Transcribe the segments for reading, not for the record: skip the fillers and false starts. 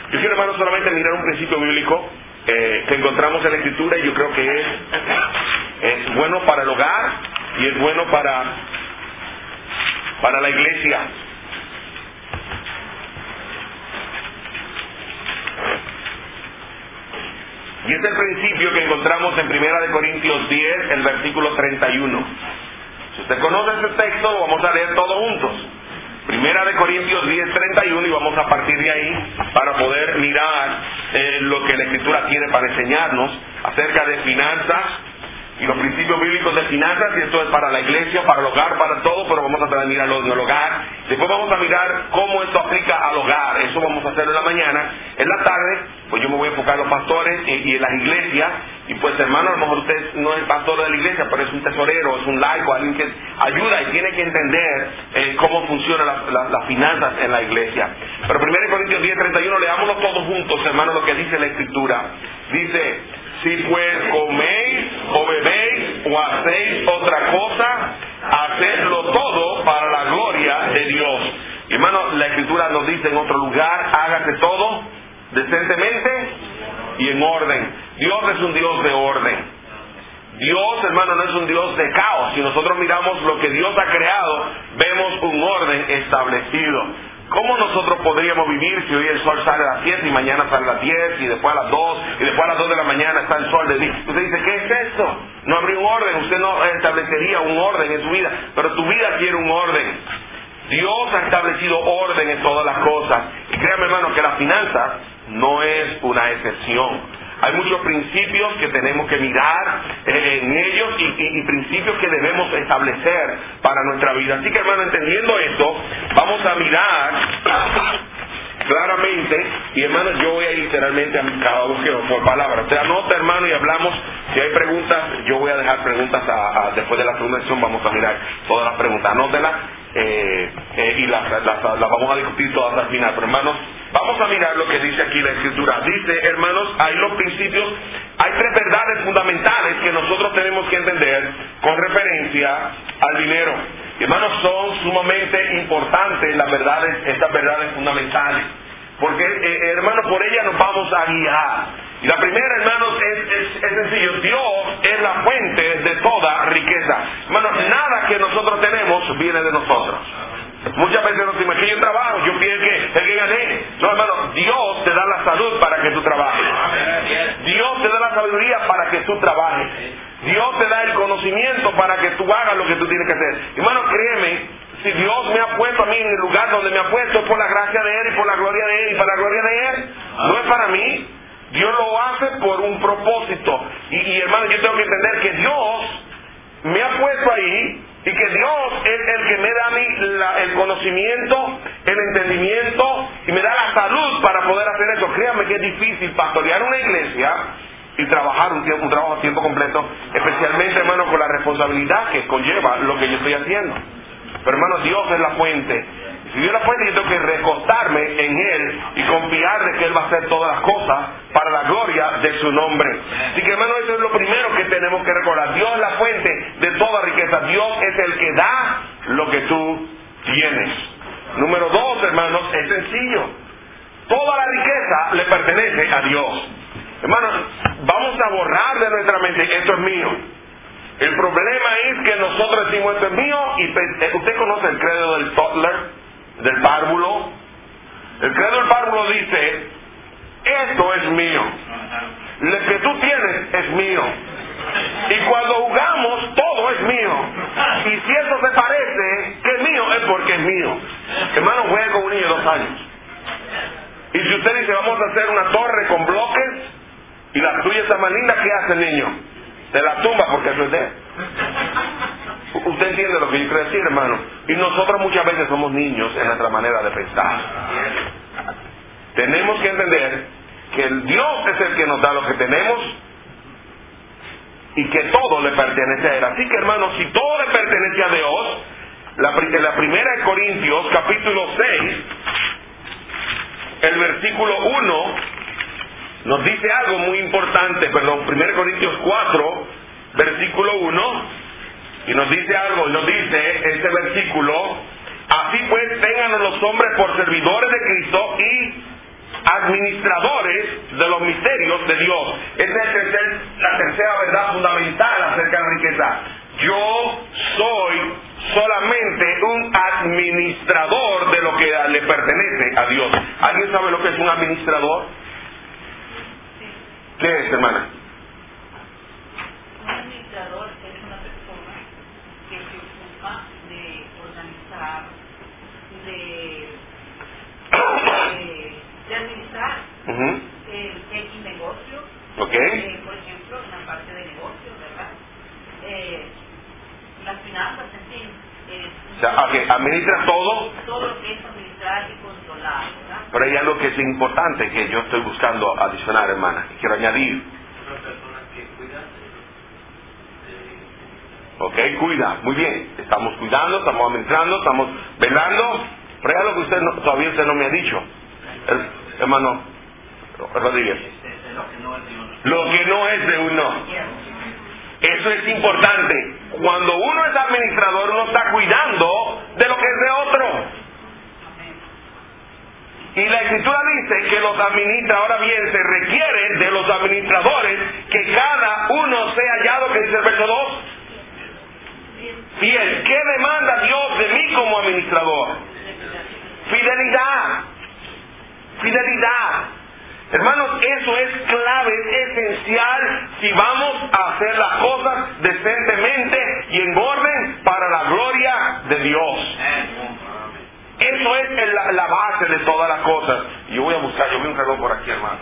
Yo quiero, hermanos, solamente mirar un principio bíblico que encontramos en la Escritura, y yo creo que es bueno para el hogar y es bueno para la iglesia. Y es el principio que encontramos en 1 Corintios 10, el versículo 31. Si usted conoce ese texto, lo vamos a leer todos juntos. 1 Corintios 10, 31, y vamos a partir de ahí para poder mirar lo que la Escritura tiene para enseñarnos acerca de finanzas y los principios bíblicos de finanzas, y esto es para la iglesia, para el hogar, para todo, pero vamos a tratar de mirarlo en el hogar. Después vamos a mirar cómo esto aplica al hogar. Eso vamos a hacer en la mañana. En la tarde, pues yo me voy a enfocar en los pastores y en las iglesias. Y pues, hermano, a lo mejor usted no es pastor de la iglesia, pero es un tesorero, es un laico, alguien que ayuda y tiene que entender cómo funcionan las finanzas en la iglesia. Pero 1 Corintios 10, 31, leámoslo todos juntos, hermano, lo que dice la Escritura. Dice: si pues coméis o bebéis o hacéis otra cosa, hacedlo todo para la gloria de Dios. Y, hermano, la Escritura nos dice en otro lugar: hágase todo decentemente y en orden. Dios es un Dios de orden. Dios, hermano, no es un Dios de caos. Si nosotros miramos lo que Dios ha creado, vemos un orden establecido. ¿Cómo nosotros podríamos vivir si hoy el sol sale a las 7 y mañana sale a las 10 y después a las 2 y después a las 2 de la mañana está el sol de día? Usted dice: ¿qué es esto? No habría un orden. Usted no establecería un orden en su vida, pero tu vida quiere un orden. Dios ha establecido orden en todas las cosas. Y créame, hermano, que las finanzas no es una excepción. Hay muchos principios que tenemos que mirar en ellos y principios que debemos establecer para nuestra vida. Así que, hermano, entendiendo esto, vamos a mirar claramente. Y, hermano, yo voy a ir literalmente a cada uno por palabra. Usted anota, hermano, y hablamos. Si hay preguntas, yo voy a dejar preguntas después de la segunda sesión. Vamos a mirar todas las preguntas. Anótenlas y las vamos a discutir todas al final. Pero, hermanos, vamos a mirar lo que dice aquí la Escritura. Dice, hermanos, hay los principios, hay 3 verdades fundamentales que nosotros tenemos que entender con referencia al dinero. Y, hermanos, son sumamente importantes estas verdades fundamentales, porque, hermanos, por ellas nos vamos a guiar. Y la primera, hermanos, es sencillo: Dios es la fuente de toda riqueza. Hermanos, nada que nosotros tenemos viene de nosotros. Muchas veces nos decimos: que yo trabajo, yo pienso que el que gané. No, hermano, Dios te da la salud para que tú trabajes. Dios te da la sabiduría para que tú trabajes. Dios te da el conocimiento para que tú hagas lo que tú tienes que hacer. Hermano, créeme, si Dios me ha puesto a mí en el lugar donde me ha puesto, es por la gracia de Él y por la gloria de Él y para la gloria de Él. No es para mí. Dios lo hace por un propósito. Y, hermano, yo tengo que entender que Dios me ha puesto ahí, y que Dios es el que me da a mí el conocimiento, el entendimiento, y me da la salud para poder hacer eso. Créanme que es difícil pastorear una iglesia y trabajar un trabajo a tiempo completo, especialmente, hermano, con la responsabilidad que conlleva lo que yo estoy haciendo. Pero, hermano, Dios es la fuente. Si Dios es la fuente, yo tengo que recostarme en Él y confiar de que Él va a hacer todas las cosas para la gloria de su nombre. Así que, hermano, eso es lo primero que tenemos que recordar. Dios es la fuente de toda riqueza. Dios es el que da lo que tú tienes. Número 2, hermanos, es sencillo: toda la riqueza le pertenece a Dios. Hermanos, vamos a borrar de nuestra mente: esto es mío. El problema es que nosotros decimos: esto es mío, y usted conoce el credo del Toddler, del párvulo. El credo del párvulo dice: esto es mío, lo que tú tienes es mío, y cuando jugamos todo es mío, y si eso se parece que es mío, es porque es mío. Hermano, juegue con un niño de 2 años, y si usted dice: vamos a hacer una torre con bloques y la tuya está más linda, ¿qué hace el niño? Se la tumba porque eso es de él. Usted entiende lo que yo quiero decir, hermano. Y nosotros muchas veces somos niños en nuestra manera de pensar. Tenemos que entender que el Dios es el que nos da lo que tenemos y que todo le pertenece a Él. Así que, hermano, si todo le pertenece a Dios, la primera de Corintios, capítulo 6, el versículo 1, nos dice algo muy importante. 1 Corintios 4, versículo 1, y nos dice algo, nos dice este versículo: así pues, ténganos los hombres por servidores de Cristo y administradores de los misterios de Dios. Esa es la tercera verdad fundamental acerca de la riqueza. Yo soy solamente un administrador de lo que le pertenece a Dios. ¿Alguien sabe lo que es un administrador? ¿Qué es, hermana? Un administrador es una persona que se ocupa de organizar, de administrar el negocio. Okay. Por ejemplo, en la parte de negocio, ¿verdad? Las finanzas, en fin. O sea, administra todo. Todo lo que es administrar y controlar, ¿verdad? Pero hay algo que es importante que yo estoy buscando adicionar, hermana, y quiero añadir. Ok, cuida, muy bien. Estamos cuidando, estamos administrando, estamos velando. Pero hay algo que todavía usted no me ha dicho, hermano Rodríguez. Lo que no es de uno. Eso es importante. Cuando uno es administrador, uno está cuidando de lo que es de otro. Y la Escritura dice que los administra, ahora bien, se requiere de los administradores que cada uno sea hallado, que dice el verso 2, fiel. ¿Qué demanda Dios de mí como administrador? Fidelidad. Fidelidad. Hermanos, eso es clave, es esencial si vamos a hacer las cosas decentemente y en orden para la gloria de Dios. Eso es la base de todas las cosas. Yo voy a buscar, yo vi un reloj por aquí, hermano,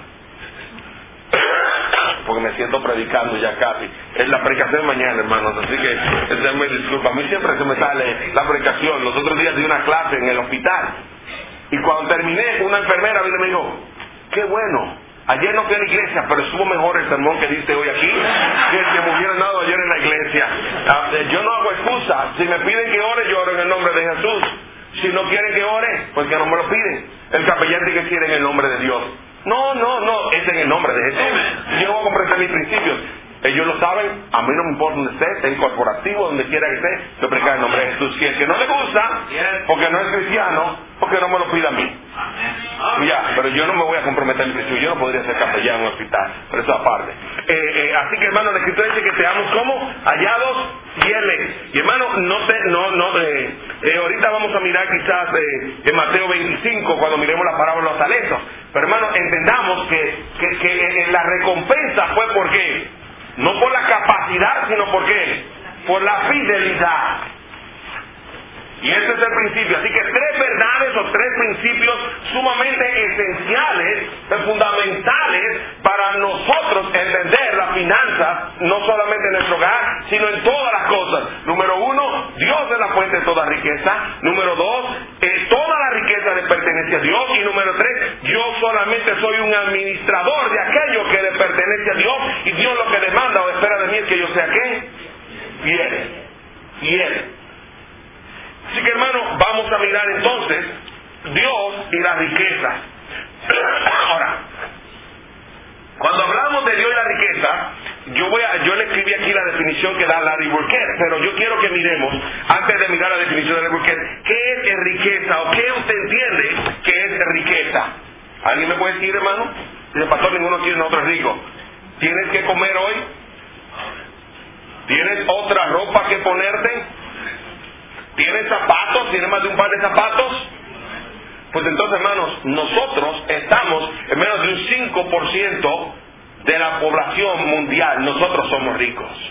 porque me siento predicando ya casi. Es la predicación de mañana, hermanos, así que me disculpa. A mí siempre se me sale la predicación. Los otros días di una clase en el hospital y cuando terminé, una enfermera vino y me dijo: qué bueno, ayer no fui a la iglesia, pero estuvo mejor el sermón que diste hoy aquí que el que me hubieran dado ayer en la iglesia. Yo no hago excusa. Si me piden que ore, yo oro en el nombre de Jesús. Si no quieren que ore, pues que no me lo piden. El capellán dice que quiere en el nombre de Dios. No, es en el nombre de Jesús. Yo voy a comprender mis principios. Ellos lo saben, a mí no me importa donde esté, en corporativo, donde quiera que esté, yo predico en el nombre de Jesús. Si el que no le gusta, porque no es cristiano, porque no me lo pida a mí. Ya, pero yo no me voy a comprometer en Cristo. Yo no podría ser capellán en un hospital, pero eso aparte. Así que, hermano, la Escritura dice que seamos como hallados fieles. Y, hermano, ahorita vamos a mirar quizás en Mateo 25, cuando miremos la parábola de los talentos. Pero, hermano, entendamos que la recompensa fue por qué. No por la capacidad, sino por qué. Por la fidelidad. Y ese es el principio. Así que 3 verdades o 3 principios sumamente esenciales, fundamentales para nosotros entender las finanzas, no solamente en nuestro hogar, sino en todas las cosas. Número 1, Dios es la fuente de toda riqueza. Número 2, toda la riqueza le pertenece a Dios. Y número 3, yo solamente soy un administrador de aquello que le pertenece a Dios. Y Dios lo que demanda o espera de mí es que yo sea ¿qué? Fiel. Así que, hermano, vamos a mirar entonces Dios y la riqueza. Ahora, cuando hablamos de Dios y la riqueza, yo le escribí aquí la definición que da Larry Burkett, pero yo quiero que miremos, antes de mirar la definición de Larry Burkett, ¿qué es riqueza o qué usted entiende que es riqueza? ¿Alguien me puede decir, hermano? Dice: pastor, ninguno quiere, nosotros es rico. ¿Tienes que comer hoy? ¿Tienes otra ropa que ponerte? ¿Tienes zapatos? ¿Tienes más de un par de zapatos? Pues entonces, hermanos, nosotros estamos en menos de un 5% de la población mundial. Nosotros somos ricos.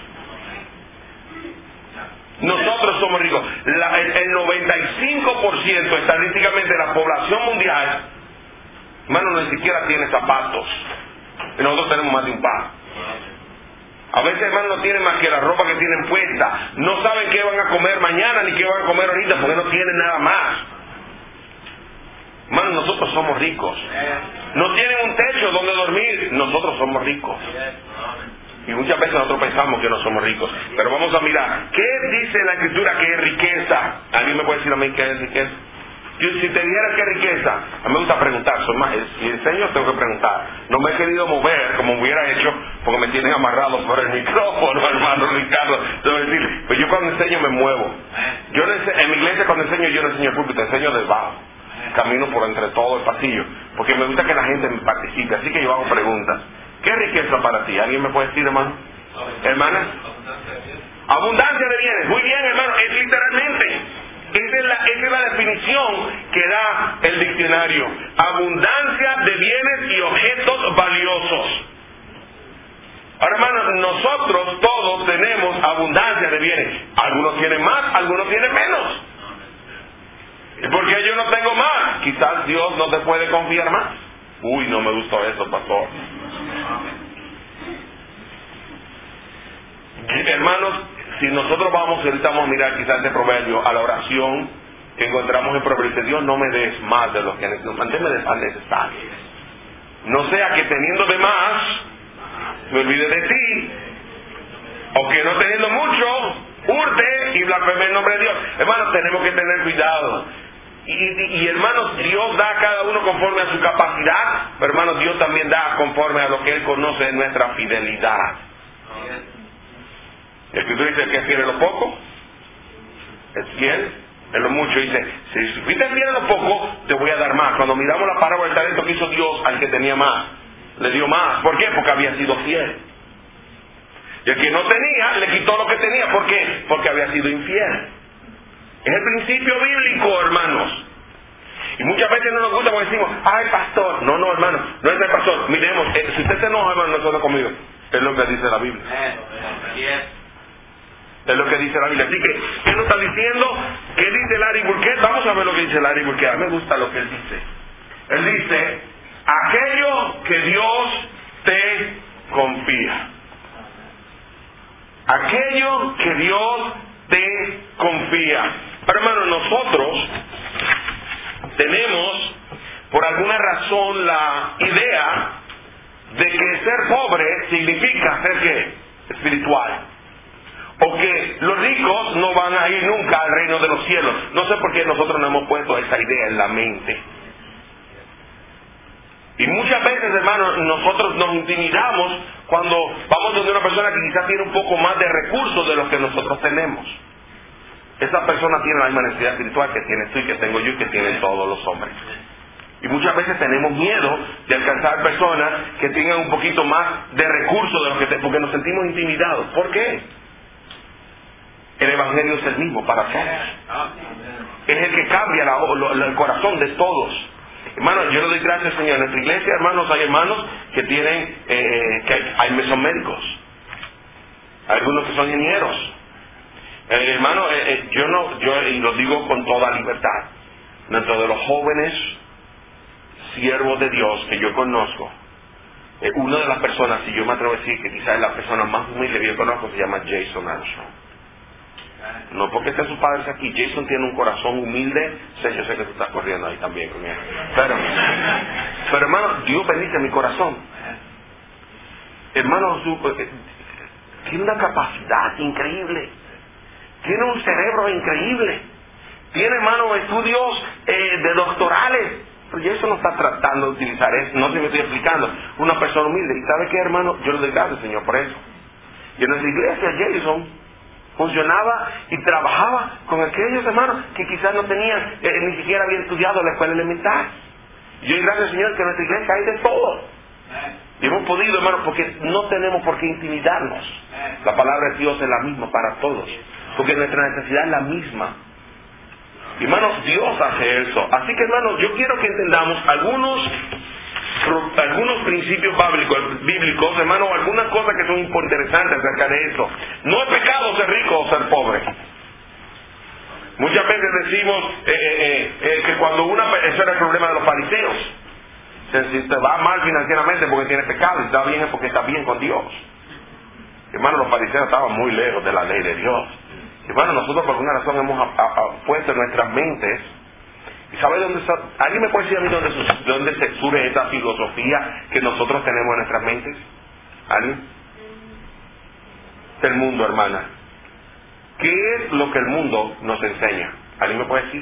Nosotros somos ricos. El 95% estadísticamente de la población mundial, hermanos, ni siquiera tiene zapatos. Y nosotros tenemos más de un par. A veces, hermanos, no tienen más que la ropa que tienen puesta. No saben qué van a comer mañana ni qué van a comer ahorita porque no tienen nada más. Hermanos, nosotros somos ricos. No tienen un techo donde dormir. Nosotros somos ricos. Y muchas veces nosotros pensamos que no somos ricos. Pero vamos a mirar. ¿Qué dice la Escritura que es riqueza? ¿Alguien me puede decir a mí qué es riqueza? Yo, si te dijera qué riqueza, a mí me gusta preguntar. Si enseño, tengo que preguntar. No me he querido mover como hubiera hecho porque me tienen amarrado por el micrófono, hermano Ricardo. Entonces, decir, pues yo cuando enseño me muevo. Yo en mi iglesia cuando enseño, yo no enseño el púlpito, enseño desde abajo. camino por entre todo el pasillo, porque me gusta que la gente participe, así que yo hago preguntas. ¿Qué riqueza para ti? ¿Alguien me puede decir, hermano? ¿Hermana? Abundancia de bienes. Muy bien, hermano, es literalmente. Esa es la definición que da el diccionario. Abundancia de bienes y objetos valiosos. Ahora, hermanos, nosotros todos tenemos abundancia de bienes. Algunos tienen más, algunos tienen menos. ¿Y por qué yo no tengo más? Quizás Dios no te puede confiar más. Uy, no me gustó eso, pastor. Hermanos, si nosotros ahorita vamos a mirar quizás este proverbio a la oración que encontramos en Proverbios, Dios no me des más de lo que necesito, manténme de pan necesario. No sea que teniendo de más, me olvide de ti, o que no teniendo mucho, hurte y blasfeme el nombre de Dios. Hermanos, tenemos que tener cuidado. Y hermanos, Dios da a cada uno conforme a su capacidad, pero hermanos, Dios también da conforme a lo que Él conoce de nuestra fidelidad. El Escritura dice que es fiel en lo poco, es fiel en lo mucho. Dice, si fuiste fiel en lo poco, te voy a dar más. Cuando miramos la parábola del talento que hizo Dios al que tenía más, le dio más. ¿Por qué? Porque había sido fiel. Y el que no tenía, le quitó lo que tenía. ¿Por qué? Porque había sido infiel. Es el principio bíblico, hermanos. Y muchas veces no nos gusta cuando decimos, ay, pastor. No, hermano, no es el pastor. Miremos, si usted se enoja, hermano, no se enoja conmigo. Es lo que dice la Biblia. Es lo que dice la Biblia. Así que, ¿qué nos está diciendo? ¿Qué dice Larry Burkett? Vamos a ver lo que dice Larry Burkett. A mí me gusta lo que él dice. Él dice, aquello que Dios te confía. Aquello que Dios te confía. Pero hermano, nosotros tenemos por alguna razón la idea de que ser pobre significa ser ¿qué? Espiritual. O que los ricos no van a ir nunca al reino de los cielos. No sé por qué nosotros no hemos puesto esa idea en la mente. Y muchas veces, hermanos, nosotros nos intimidamos cuando vamos donde una persona que quizás tiene un poco más de recursos de los que nosotros tenemos. Esa persona tiene la misma necesidad espiritual que tienes tú y que tengo yo y que tienen todos los hombres. Y muchas veces tenemos miedo de alcanzar personas que tengan un poquito más de recursos de los que porque nos sentimos intimidados. ¿Por qué? El Evangelio es el mismo para todos. Es el que cambia el corazón de todos. Hermanos, yo le doy gracias al Señor. En nuestra iglesia, hermanos, hay hermanos que tienen, son médicos. Hay algunos que son ingenieros. Hermano, y lo digo con toda libertad. Dentro de los jóvenes siervos de Dios que yo conozco, una de las personas, si yo me atrevo a decir que quizás es la persona más humilde que yo conozco, se llama Jason Armstrong. No porque estén sus padres aquí. Jason tiene un corazón humilde. Yo sé que tú estás corriendo ahí también con él. Pero hermano, Dios bendice mi corazón. Hermano, tiene una capacidad increíble. Tiene un cerebro increíble. Tiene, hermano, estudios de doctorales. Pero Jason no está tratando de utilizar eso. No sé si me estoy explicando. Una persona humilde. ¿Y sabe qué, hermano? Yo le doy gracias, Señor, por eso. Y en nuestra iglesia, Jason funcionaba y trabajaba con aquellos hermanos que quizás no tenían, ni siquiera habían estudiado la escuela elemental. Y yo doy gracias, Señor, que en nuestra iglesia hay de todo. Y hemos podido, hermanos, porque no tenemos por qué intimidarnos. La palabra de Dios es la misma para todos, porque nuestra necesidad es la misma. Hermanos, Dios hace eso. Así que, hermanos, yo quiero que entendamos algunos principios bíblicos, hermanos, algunas cosas que son interesantes acerca de eso. No es pecado ser rico o ser pobre. Muchas veces decimos que cuando ese era el problema de los fariseos. Si te va mal financieramente porque tiene pecado, y está bien es porque está bien con Dios. Hermanos, los fariseos estaban muy lejos de la ley de Dios. Hermanos, nosotros por alguna razón hemos puesto en nuestras mentes. ¿Y sabe dónde está? ¿Alguien me puede decir a mí dónde se surge esa filosofía que nosotros tenemos en nuestras mentes? ¿Alguien? Del mundo, hermana. ¿Qué es lo que el mundo nos enseña? ¿Alguien me puede decir?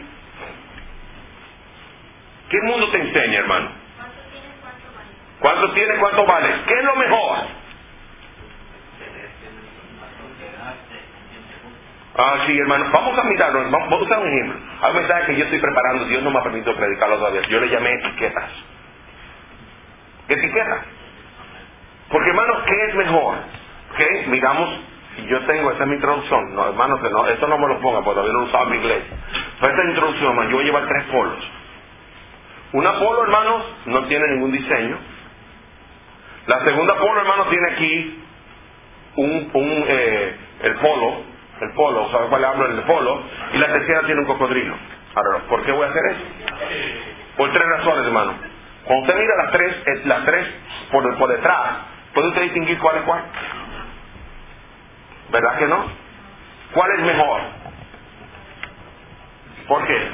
¿Qué el mundo te enseña, hermano? ¿Cuánto tienes, cuánto vales? ¿Qué es lo mejor? Ah, sí, hermano. Vamos a mirarlo. Vamos a usar un ejemplo. Hay un mensaje que yo estoy preparando. Dios no me ha permitido predicarlo todavía. Yo le llamé etiquetas. Etiquetas. Porque, hermano, ¿qué es mejor? ¿Qué? Miramos. Si yo tengo, esa es mi introducción. No, hermano, que no, esto no me lo ponga porque todavía no lo usaba en mi inglés. Pero esta es mi introducción, hermano. Yo voy a llevar 3 polos. Una polo, hermanos, no tiene ningún diseño. La segunda polo, hermano, tiene aquí el polo, ¿sabe cuál le hablo? El polo. Y la tercera tiene un cocodrilo. Ahora, ¿por qué voy a hacer eso? Por 3 razones, hermano. Cuando usted mira las tres por detrás, ¿puede usted distinguir cuál es cuál? ¿Verdad que no? ¿Cuál es mejor? ¿Por qué?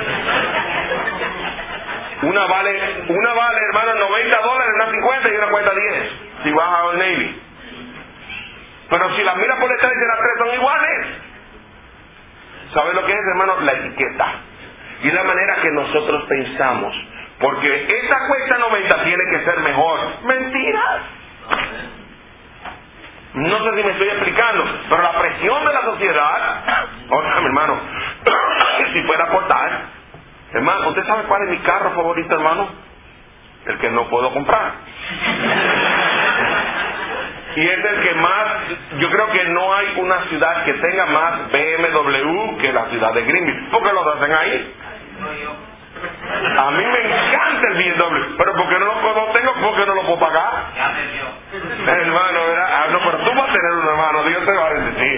Una vale, hermano, $90, una 50 y una cuesta 10. Si vas a Old Navy. Pero si las miras por detrás de las 3 son iguales. ¿Sabes lo que es, hermano? La etiqueta. Y la manera que nosotros pensamos. Porque esta cuesta 90 tiene que ser mejor. ¡Mentiras! No sé si me estoy explicando, pero la presión de la sociedad, oiga, mi hermano, si fuera a cortar, hermano, ¿usted sabe cuál es mi carro favorito, hermano? El que no puedo comprar. Y es el que más, yo creo que no hay una ciudad que tenga más BMW que la ciudad de Greenville. ¿Por qué lo hacen ahí? A mí me encanta el BMW, pero ¿por qué no lo tengo? ¿Por qué no lo puedo pagar? Hermano, ¿verdad? Ah, no, pero tú vas a tener un hermano, Dios te va a bendecir.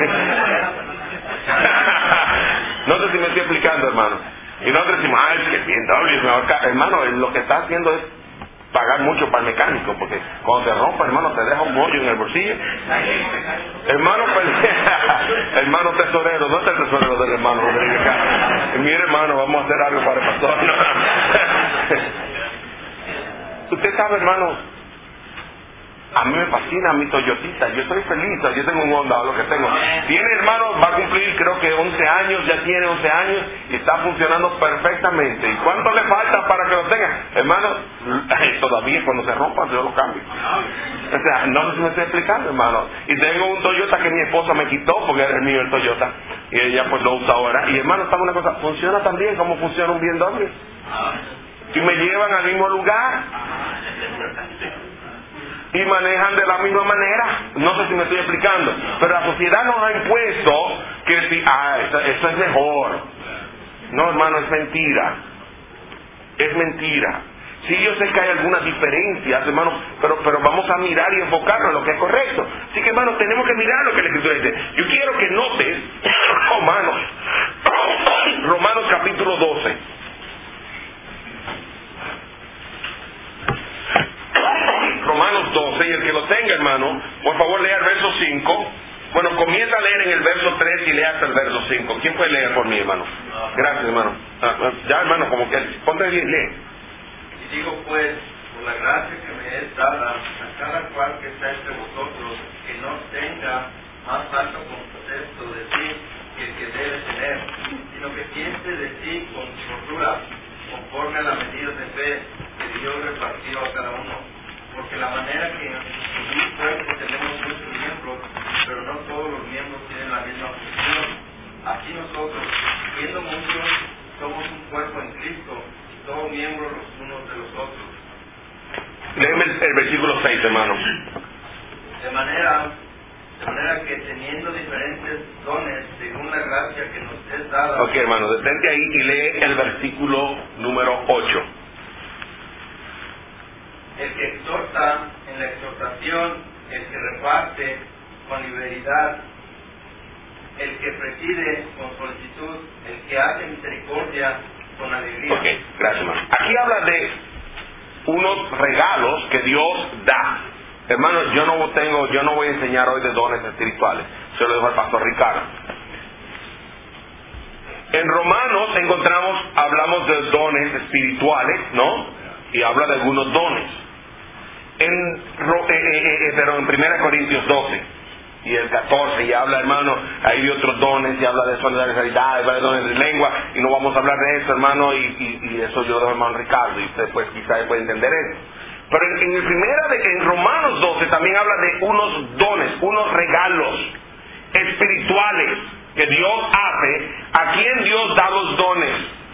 No sé si me estoy explicando, hermano. Y nosotros decimos, es que BMW es mejor. Hermano, lo que está haciendo es pagar mucho para el mecánico, porque cuando te rompa, hermano, te deja un hoyo en el bolsillo. Hermano, hermano tesorero, ¿dónde está el tesorero del hermano Rodríguez? Mire, hermano, vamos a hacer algo para el pastor. Usted sabe, hermano, a mí me fascina mi Toyotita, yo estoy feliz, yo tengo un Honda, lo que tengo. Tiene, hermano, va a cumplir creo que 11 años, ya tiene 11 años y está funcionando perfectamente. ¿Y cuánto le falta para que lo tenga? Hermano, todavía cuando se rompa yo lo cambio. O sea, no sé si me estoy explicando, hermano. Y tengo un Toyota que mi esposa me quitó porque era el mío el Toyota. Y ella pues lo usa ahora. Y hermano, ¿sabe una cosa? Funciona tan bien como funciona un BMW. Y me llevan al mismo lugar. Y manejan de la misma manera. No sé si me estoy explicando, pero la sociedad nos ha impuesto que si, eso es mejor. No, hermano, es mentira. Es mentira. Sí, yo sé que hay algunas diferencias, hermano, pero vamos a mirar y enfocarnos en lo que es correcto. Así que, hermano, tenemos que mirar lo que la Escritura dice. Yo quiero que notes Romanos capítulo 12. Romanos 12, y el que lo tenga, hermano, por favor lea el verso 5. Bueno, comienza a leer en el verso 3 y lea hasta el verso 5. ¿Quién puede leer por mí, hermano? Gracias, hermano. Ya, hermano, como que ponte bien, lee. Y digo pues, por la gracia que me es dada a cada cual que está entre vosotros, que no tenga más alto concepto de sí que el que debe tener, sino que piense de sí con cordura, conforme a la medida de fe que Dios repartió a cada uno. Porque la manera que en un cuerpo tenemos muchos miembros, pero no todos los miembros tienen la misma función. Así nosotros, siendo muchos, somos un cuerpo en Cristo, y todos miembros los unos de los otros. Léeme el versículo 6, hermano. De manera que teniendo diferentes dones, según la gracia que nos es dada. Ok, hermano, detente ahí y lee el versículo número 8. El que exhorta en la exhortación, el que reparte con liberalidad, el que preside con solicitud, el que hace misericordia con alegría. Ok, gracias, hermano. Aquí habla de unos regalos que Dios da. Hermano, yo no voy a enseñar hoy de dones espirituales. Se lo dejo al pastor Ricardo. En Romanos hablamos de dones espirituales, ¿no? Y habla de algunos dones. Pero en 1 Corintios 12 y el 14 y habla, hermano, ahí de otros dones y habla de solidaridad, habla de dones de lengua, y no vamos a hablar de eso, hermano, y eso yo lo dejo a hermano Ricardo, y usted pues quizás puede entender eso. Pero en Romanos 12 también habla de unos dones, unos regalos espirituales. que Dios hace, ¿a quién Dios da los dones?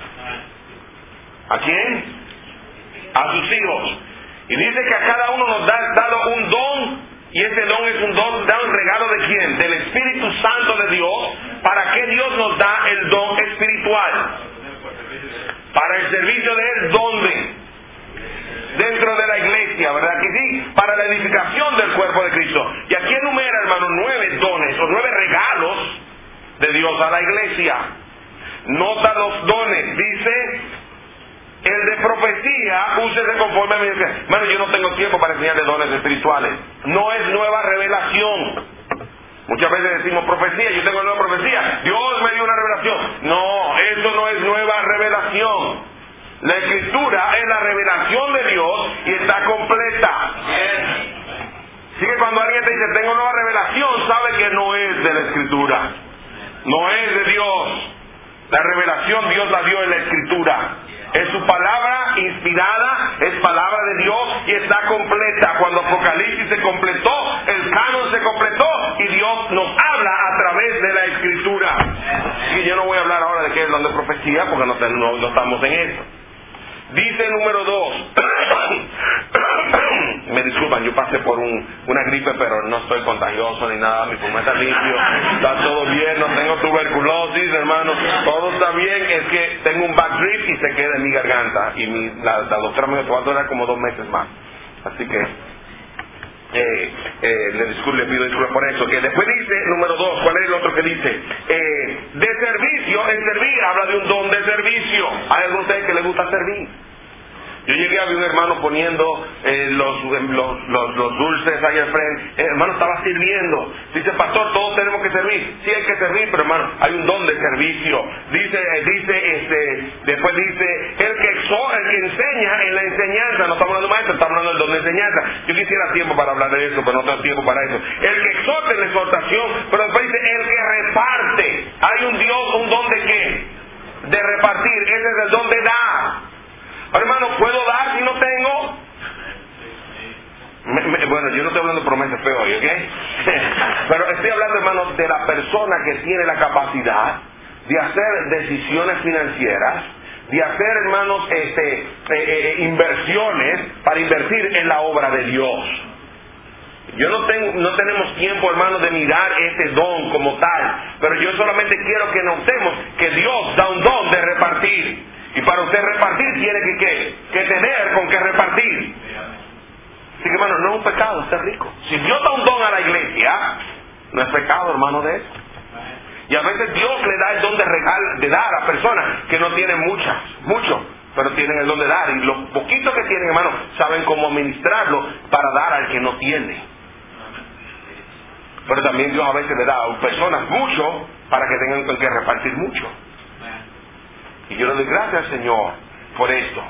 ¿A quién? A sus hijos. Y dice que a cada uno nos da dado un don, y ese don es un don, da un regalo ¿de quién? Del Espíritu Santo de Dios. ¿Para qué Dios nos da el don espiritual? Para el servicio de Él, ¿dónde? Dentro de la iglesia, ¿verdad que sí? Para la edificación del cuerpo de Cristo. Y aquí enumera, hermano, 9 dones o 9 regalos de Dios a la iglesia. Nota los dones. Dice, el de profecía, úsese conforme a mi iglesia. Hermano, yo no tengo tiempo para enseñarle dones espirituales. No es nueva revelación. Muchas veces decimos profecía, yo tengo nueva profecía. Dios me dio una revelación. No, eso no es nueva revelación. La Escritura es la revelación de Dios y está completa. Así que cuando alguien te dice tengo nueva revelación, sabe que no es de la Escritura, no es de Dios. La revelación Dios la dio en la Escritura. Es su palabra inspirada, es palabra de Dios y está completa. Cuando Apocalipsis se completó, el canon se completó y Dios nos habla a través de la Escritura. Y yo no voy a hablar ahora de qué es don de profecía porque no estamos en eso. Dice número 2. Me disculpan, yo pasé por una gripe, pero no estoy contagioso ni nada, mi pulmón está limpio, está todo bien, no tengo tuberculosis, hermano, todo está bien, es que tengo un back drip y se queda en mi garganta, y la doctora me dijo que va a durar como 2 meses más, así que le pido disculpas por eso. Que después dice, número 2, ¿cuál es el otro que dice? De servicio, en servir, habla de un don de servicio. ¿Hay alguno de ustedes que le gusta servir? Yo llegué a ver un hermano poniendo los dulces ahí al frente. El hermano estaba sirviendo. Dice, pastor, todos tenemos que servir. Sí hay que servir, pero hermano, hay un don de servicio. Después dice, el que enseña en la enseñanza. No estamos hablando de maestro, estamos hablando del don de enseñanza. Yo quisiera tiempo para hablar de eso, pero no tengo tiempo para eso. El que exhorta en la exhortación, pero después dice, el que reparte. Hay un Dios, un don de qué? De repartir. Ese es el don de dar. Hermano, ¿puedo dar si no tengo? Bueno, yo no estoy hablando de promesas feas hoy, ¿ok? Pero estoy hablando, hermano, de la persona que tiene la capacidad de hacer decisiones financieras, de hacer, hermanos, inversiones para invertir en la obra de Dios. No tenemos tiempo, hermano, de mirar ese don como tal, pero yo solamente quiero que notemos que Dios da un don de repartir. Y para usted repartir tiene que tener con qué repartir. Así que, hermano, no es un pecado ser rico. Si Dios da un don a la iglesia, no es pecado, hermano, de eso. Y a veces Dios le da el don de dar a personas que no tienen mucho, pero tienen el don de dar. Y los poquitos que tienen, hermano, saben cómo administrarlo para dar al que no tiene. Pero también Dios a veces le da a personas mucho para que tengan con qué repartir mucho. Y yo le doy gracias al Señor por esto.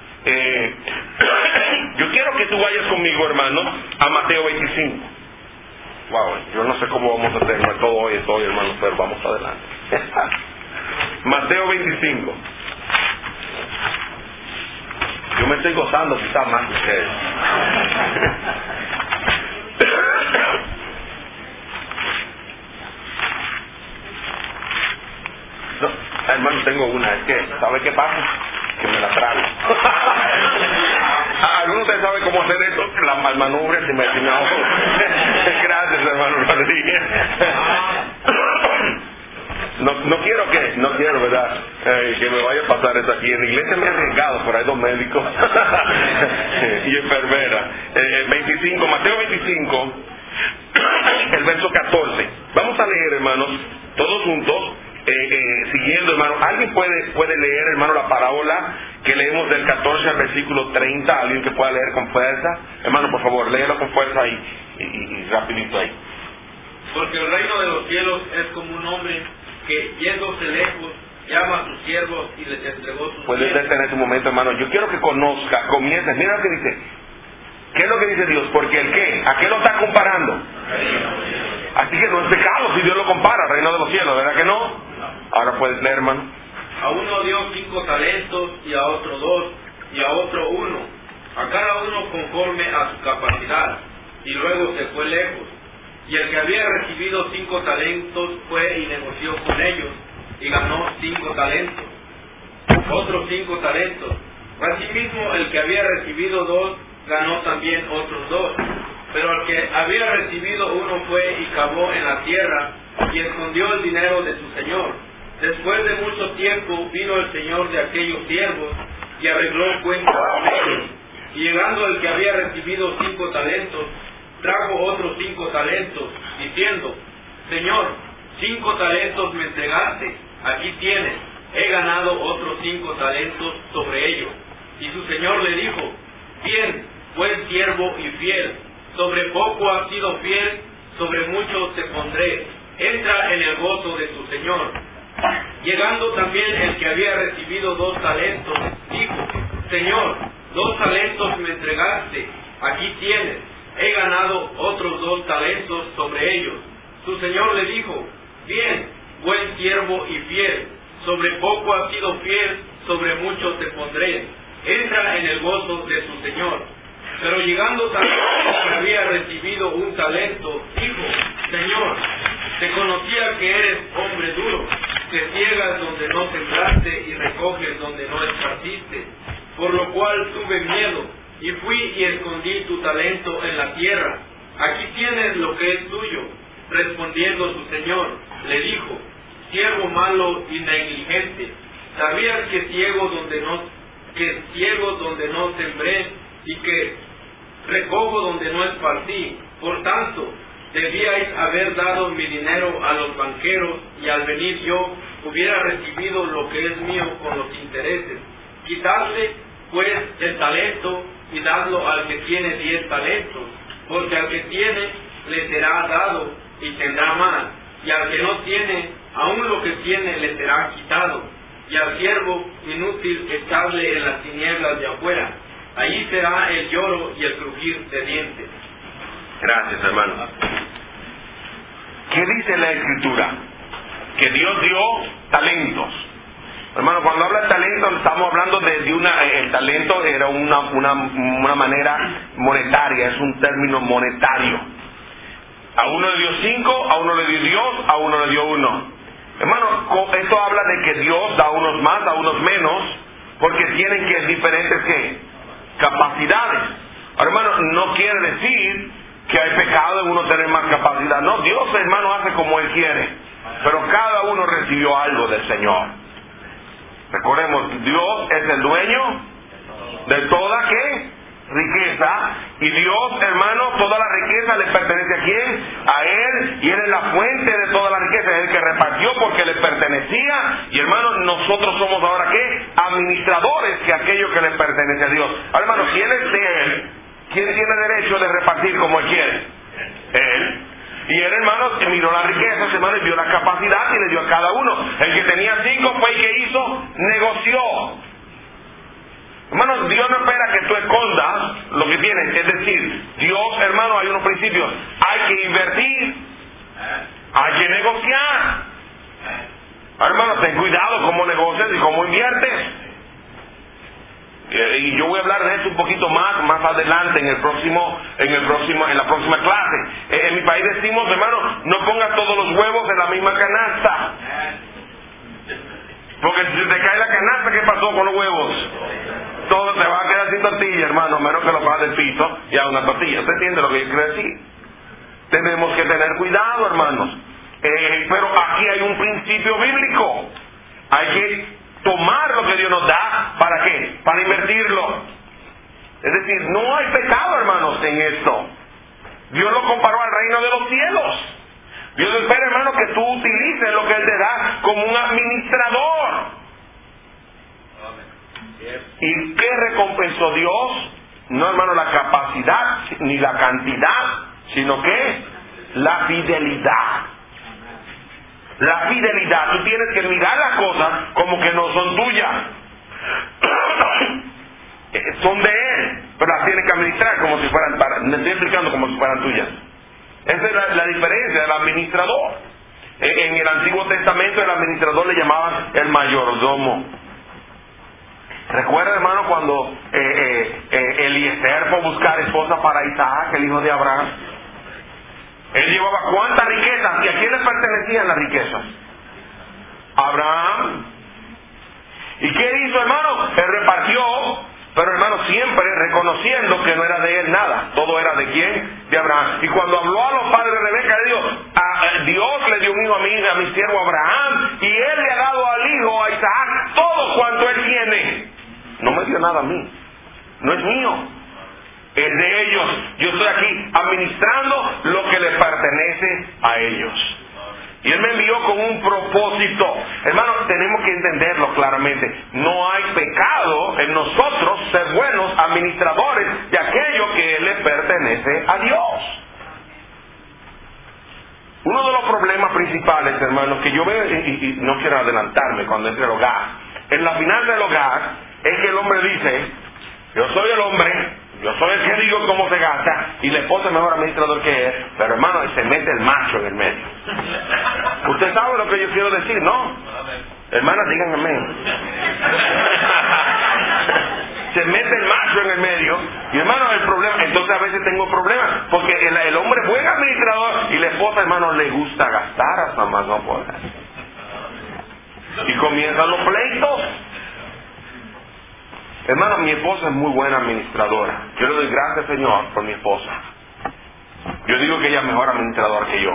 Yo quiero que tú vayas conmigo, hermano, a Mateo 25. Wow, yo no sé cómo vamos a hacer todo hoy, hermano, pero vamos adelante. Mateo 25. Yo me estoy gozando quizás más que ustedes. No, hermano, tengo una, es que, ¿sabe qué pasa? Que me la trago. ¿Alguno de ustedes sabe cómo hacer esto? La manubria se me ahogo. Gracias, hermano Rodríguez. No quiero, ¿verdad? Que me vaya a pasar eso aquí. En la iglesia me he arriesgado, pero hay 2 médicos y enfermera. 25, Mateo 25, el verso 14. Vamos a leer, hermanos, todos juntos. Siguiendo, hermano, ¿alguien puede leer, hermano, la parábola que leemos del 14 al versículo 30? ¿Alguien que pueda leer con fuerza? Hermano, por favor, léelo con fuerza y rapidito ahí. Porque el reino de los cielos es como un hombre que, yéndose lejos, llama a sus siervos y les entregó sus Puedes detener un momento, hermano. Yo quiero que comiences. Mira lo que dice. ¿Qué es lo que dice Dios? Porque el qué, ¿a qué lo está comparando? Así que no es pecado si Dios lo compara al reino de los cielos, ¿verdad que no? Ahora puedes leer, hermano. A uno dio 5 talentos, y a otro 2, y a otro 1, a cada uno conforme a su capacidad, y luego se fue lejos. Y el que había recibido 5 talentos fue y negoció con ellos, y ganó 5 talentos. Otros 5 talentos. Asimismo, el que había recibido 2, ganó también otros 2. Pero el que había recibido 1 fue y cavó en la tierra, y escondió el dinero de su señor. Después de mucho tiempo vino el señor de aquellos siervos, y arregló cuentas con ellos. Y llegando el que había recibido 5 talentos, trajo otros 5 talentos, diciendo: Señor, 5 talentos me entregaste, aquí tienes, he ganado otros 5 talentos sobre ellos. Y su señor le dijo: Bien, buen siervo y fiel, sobre poco has sido fiel, sobre mucho te pondré, entra en el gozo de tu señor. Llegando también el que había recibido 2 talentos, dijo: Señor, 2 talentos me entregaste, aquí tienes, he ganado otros 2 talentos sobre ellos. Su señor le dijo: Bien, buen siervo y fiel, sobre poco has sido fiel, sobre mucho te pondré, entra en el gozo de tu señor. Pero llegando también el que había recibido 1 talento, dijo: Señor, te conocía que eres hombre duro, que ciegas donde no sembraste y recoges donde no esparciste, por lo cual tuve miedo, y fui y escondí tu talento en la tierra. Aquí tienes lo que es tuyo. Respondiendo su señor, le dijo: Siervo malo y negligente, ¿sabías que ciego donde no sembré y que recojo donde no esparcí? Por tanto, debíais haber dado mi dinero a los banqueros, y al venir yo hubiera recibido lo que es mío con los intereses. Quitadle pues el talento y dadlo al que tiene 10 talentos, porque al que tiene le será dado y tendrá más, y al que no tiene, aun lo que tiene le será quitado. Y al siervo inútil echadle en las tinieblas de afuera, allí será el lloro y el crujir de dientes. Gracias, hermano. ¿Qué dice la Escritura? Que Dios dio talentos. Hermano, cuando habla de talento, estamos hablando de el talento era una manera monetaria, es un término monetario. A uno le dio 5, a uno le dio Dios, a uno le dio 1. Hermano, esto habla de que Dios da a unos más, a unos menos, porque tienen que diferentes ¿qué? Capacidades. Ahora, hermano, no quiere decir que hay pecado en uno tener más capacidad. No, Dios, hermano, hace como Él quiere, pero cada uno recibió algo del Señor. Recordemos, Dios es el dueño de toda ¿qué? Riqueza, y Dios, hermano, toda la riqueza le pertenece ¿a quién? A Él, y Él es la fuente de toda la riqueza, es el que repartió porque le pertenecía, y hermano, nosotros somos ahora ¿qué? Administradores de aquello que le pertenece a Dios. Ahora, hermano, ¿quién es de Él? ¿Quién tiene derecho de repartir como Él quiere? Él. Y él, hermano, miró la riqueza, hermano, y vio la capacidad y le dio a cada uno. El que tenía 5 fue el que hizo, negoció. Hermano, Dios no espera que tú escondas lo que tienes. Es decir, Dios, hermano, hay unos principios. Hay que invertir, hay que negociar. Hermano, ten cuidado cómo negocias y cómo inviertes. Y yo voy a hablar de eso un poquito más adelante en la próxima clase. En mi país decimos, hermano, no pongas todos los huevos en la misma canasta, porque si te cae la canasta, ¿qué pasó con los huevos? Todo te va a quedar sin tortilla, hermano, menos que lo bajes del piso y a una tortilla. ¿Usted entiende lo que yo quiero decir? Tenemos que tener cuidado, hermanos. Pero aquí hay un principio bíblico. Hay que tomar lo que Dios nos da, ¿para qué? Para invertirlo. Es decir, no hay pecado, hermanos, en esto. Dios lo comparó al reino de los cielos. Dios espera, hermano, que tú utilices lo que Él te da como un administrador. ¿Y qué recompensó Dios? No, hermano, la capacidad ni la cantidad, sino que la fidelidad. La fidelidad. Tú tienes que mirar las cosas como que no son tuyas. Son de Él, pero las tienes que administrar como si fueran, me estoy explicando, como si fueran tuyas. Esa es la diferencia del administrador. En el Antiguo Testamento el administrador le llamaban el mayordomo. ¿Recuerda, hermano, cuando Eliezer fue a buscar esposa para Isaac, el hijo de Abraham? Él llevaba cuántas riquezas. ¿Y a quién le pertenecían las riquezas? Abraham. ¿Y qué hizo, hermano? Él repartió, pero hermano, siempre reconociendo que no era de él nada. Todo era de quién? De Abraham. Y cuando habló a los padres de Rebeca, le dijo, Dios le dio un hijo a mi siervo Abraham, y él le ha dado al hijo, a Isaac, todo cuanto él tiene. No me dio nada a mí. No es mío. Es de ellos. Yo estoy aquí administrando lo que les pertenece a ellos. Y Él me envió con un propósito. Hermano, tenemos que entenderlo claramente. No hay pecado en nosotros ser buenos administradores de aquello que le pertenece a Dios. Uno de los problemas principales, hermanos, que yo veo, y no quiero adelantarme cuando entre el hogar, en la finanza del hogar, es que el hombre dice, yo soy el hombre, yo soy el que digo cómo se gasta, y la esposa es mejor administrador que él, pero hermano, se mete el macho en el medio. Usted sabe lo que yo quiero decir, ¿no? Hermanas, digan amén. Se mete el macho en el medio, y hermano, el problema, entonces a veces tengo problemas, porque el hombre es buen administrador, y la esposa, hermano, le gusta gastar hasta más no poder. Y comienzan los pleitos. Hermano, mi esposa es muy buena administradora. Yo le doy gracias, Señor, por mi esposa. Yo digo que ella es mejor administradora que yo.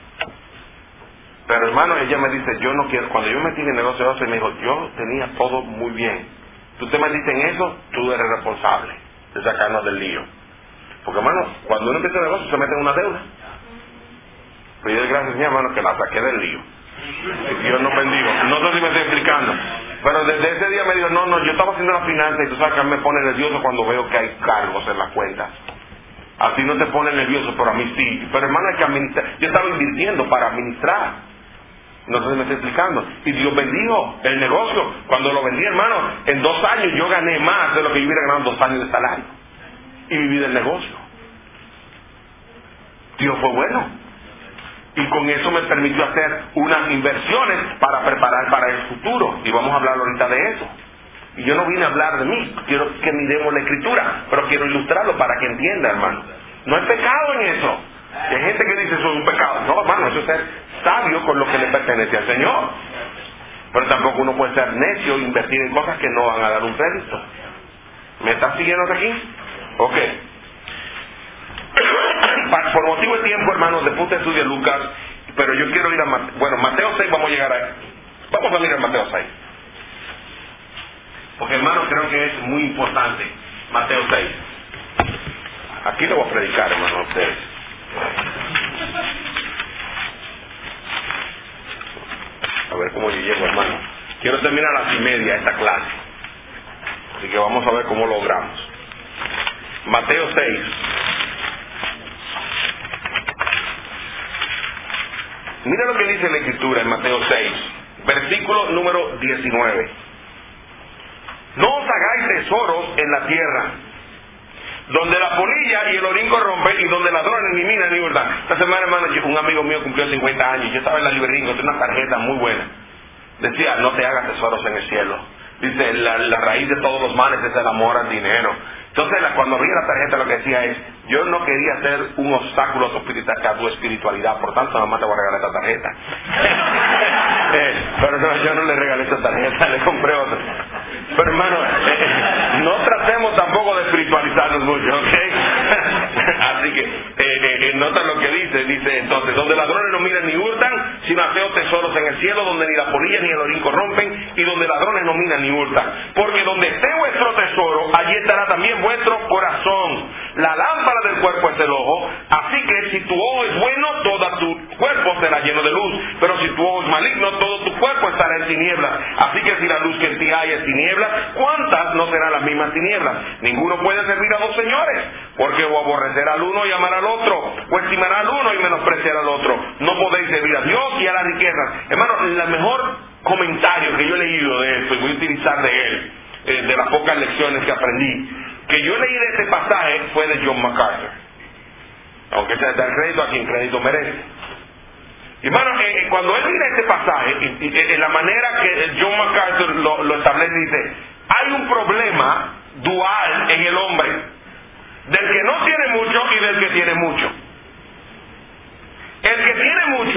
Pero hermano, ella me dice, yo no quiero. Cuando yo me metí en el negocio, me dijo, yo tenía todo muy bien. Tú te metiste en eso, tú eres responsable de sacarnos del lío. Porque hermano, cuando uno empieza el negocio, se mete en una deuda. Pero yo doy gracias, mi hermano, que la saqué del lío. Dios nos bendiga. No sé si me estoy explicando. Pero desde ese día me dijo, no, yo estaba haciendo la finanza y tú sabes que me pone nervioso cuando veo que hay cargos en las cuentas. A ti no te pone nervioso, pero a mí sí. Pero hermano, hay que administrar. Yo estaba invirtiendo para administrar. No sé si me estoy explicando. Y Dios bendijo el negocio. Cuando lo vendí, hermano, en 2 años yo gané más de lo que yo hubiera ganado en 2 años de salario. Y viví del negocio. Dios fue bueno. Y con eso me permitió hacer unas inversiones para preparar para el futuro. Y vamos a hablar ahorita de eso. Y yo no vine a hablar de mí. Quiero que miremos la escritura. Pero quiero ilustrarlo para que entienda, hermano. No hay pecado en eso. Y hay gente que dice eso es un pecado. No, hermano, eso es ser sabio con lo que le pertenece al Señor. Pero tampoco uno puede ser necio e invertir en cosas que no van a dar un crédito. ¿Me estás siguiendo hasta aquí? Ok. Por motivo de tiempo, hermanos, después usted estudia Lucas, pero yo quiero ir a Mateo 6, vamos a llegar ahí. Vamos a ir a Mateo 6. Porque, hermanos, creo que es muy importante. Mateo 6. Aquí lo voy a predicar, hermano, a ustedes. A ver cómo yo llego, hermano. Quiero terminar a las 1:30 esta clase. Así que vamos a ver cómo logramos. Mateo 6. Mira lo que dice la Escritura en Mateo 6, versículo número 19. No os hagáis tesoros en la tierra, donde la polilla y el orín corrompen, y donde ladrones ni minan ni hurtan. Esta semana, hermano, un amigo mío cumplió 50 años. Yo estaba en la librería, encontré una tarjeta muy buena. Decía, no te hagas tesoros en el cielo. Dice, la raíz de todos los males es el amor al dinero. Entonces, cuando abrí la tarjeta, lo que decía es, yo no quería ser un obstáculo a tu espiritualidad, por tanto, nada más te voy a regalar esta tarjeta. Pero no, yo no le regalé esta tarjeta, le compré otra. Pero hermano, no tratemos tampoco de espiritualizarnos mucho, ¿ok? Así que, nota lo que dice entonces, donde ladrones no miran ni hurtan, sino haceo tesoros en el cielo, donde ni la polilla ni el orín corrompen, y donde ladrones no minan ni hurtan. Porque donde esté vuestro tesoro, allí estará también vuestro corazón. La lámpara del cuerpo es el ojo, así que si tu ojo es bueno, todo tu cuerpo será lleno de luz, pero si tu ojo es maligno, todo tu cuerpo estará en tinieblas. Así que si la luz que en ti hay es tinieblas, ¿cuántas no serán las mismas tinieblas? Ninguno puede servir a 2 señores, porque o aborrecerá al uno y amará al otro, o estimará al uno y menospreciará al otro. No podéis servir a Dios y a las riquezas. Hermano, el mejor comentario que yo he leído de esto, y voy a utilizar de él, de las pocas lecciones que aprendí, que yo leí de este pasaje, fue de John MacArthur. Aunque se da crédito a quien crédito merece. Hermano, cuando él mira este pasaje, en la manera que John MacArthur lo establece, dice, hay un problema dual en el hombre, del que no tiene mucho y del que tiene mucho.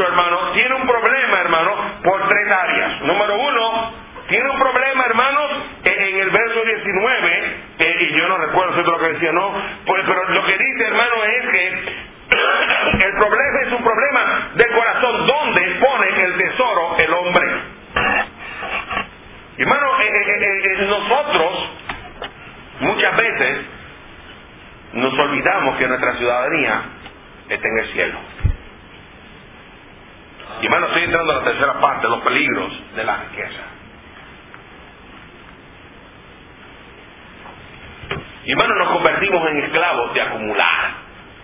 mucho, hermano, tiene un problema, hermano, por 3 áreas. Número 1, tiene un problema, hermanos, en el verso 19, y yo no recuerdo si es lo que decía, no, pues, pero lo que dice, hermano, es que el problema es un problema del corazón, donde pone el tesoro el hombre. Hermano, nosotros muchas veces nos olvidamos que nuestra ciudadanía está en el cielo. Y hermano, estoy entrando a la tercera parte, los peligros de la riqueza. Y hermano, nos convertimos en esclavos de acumular.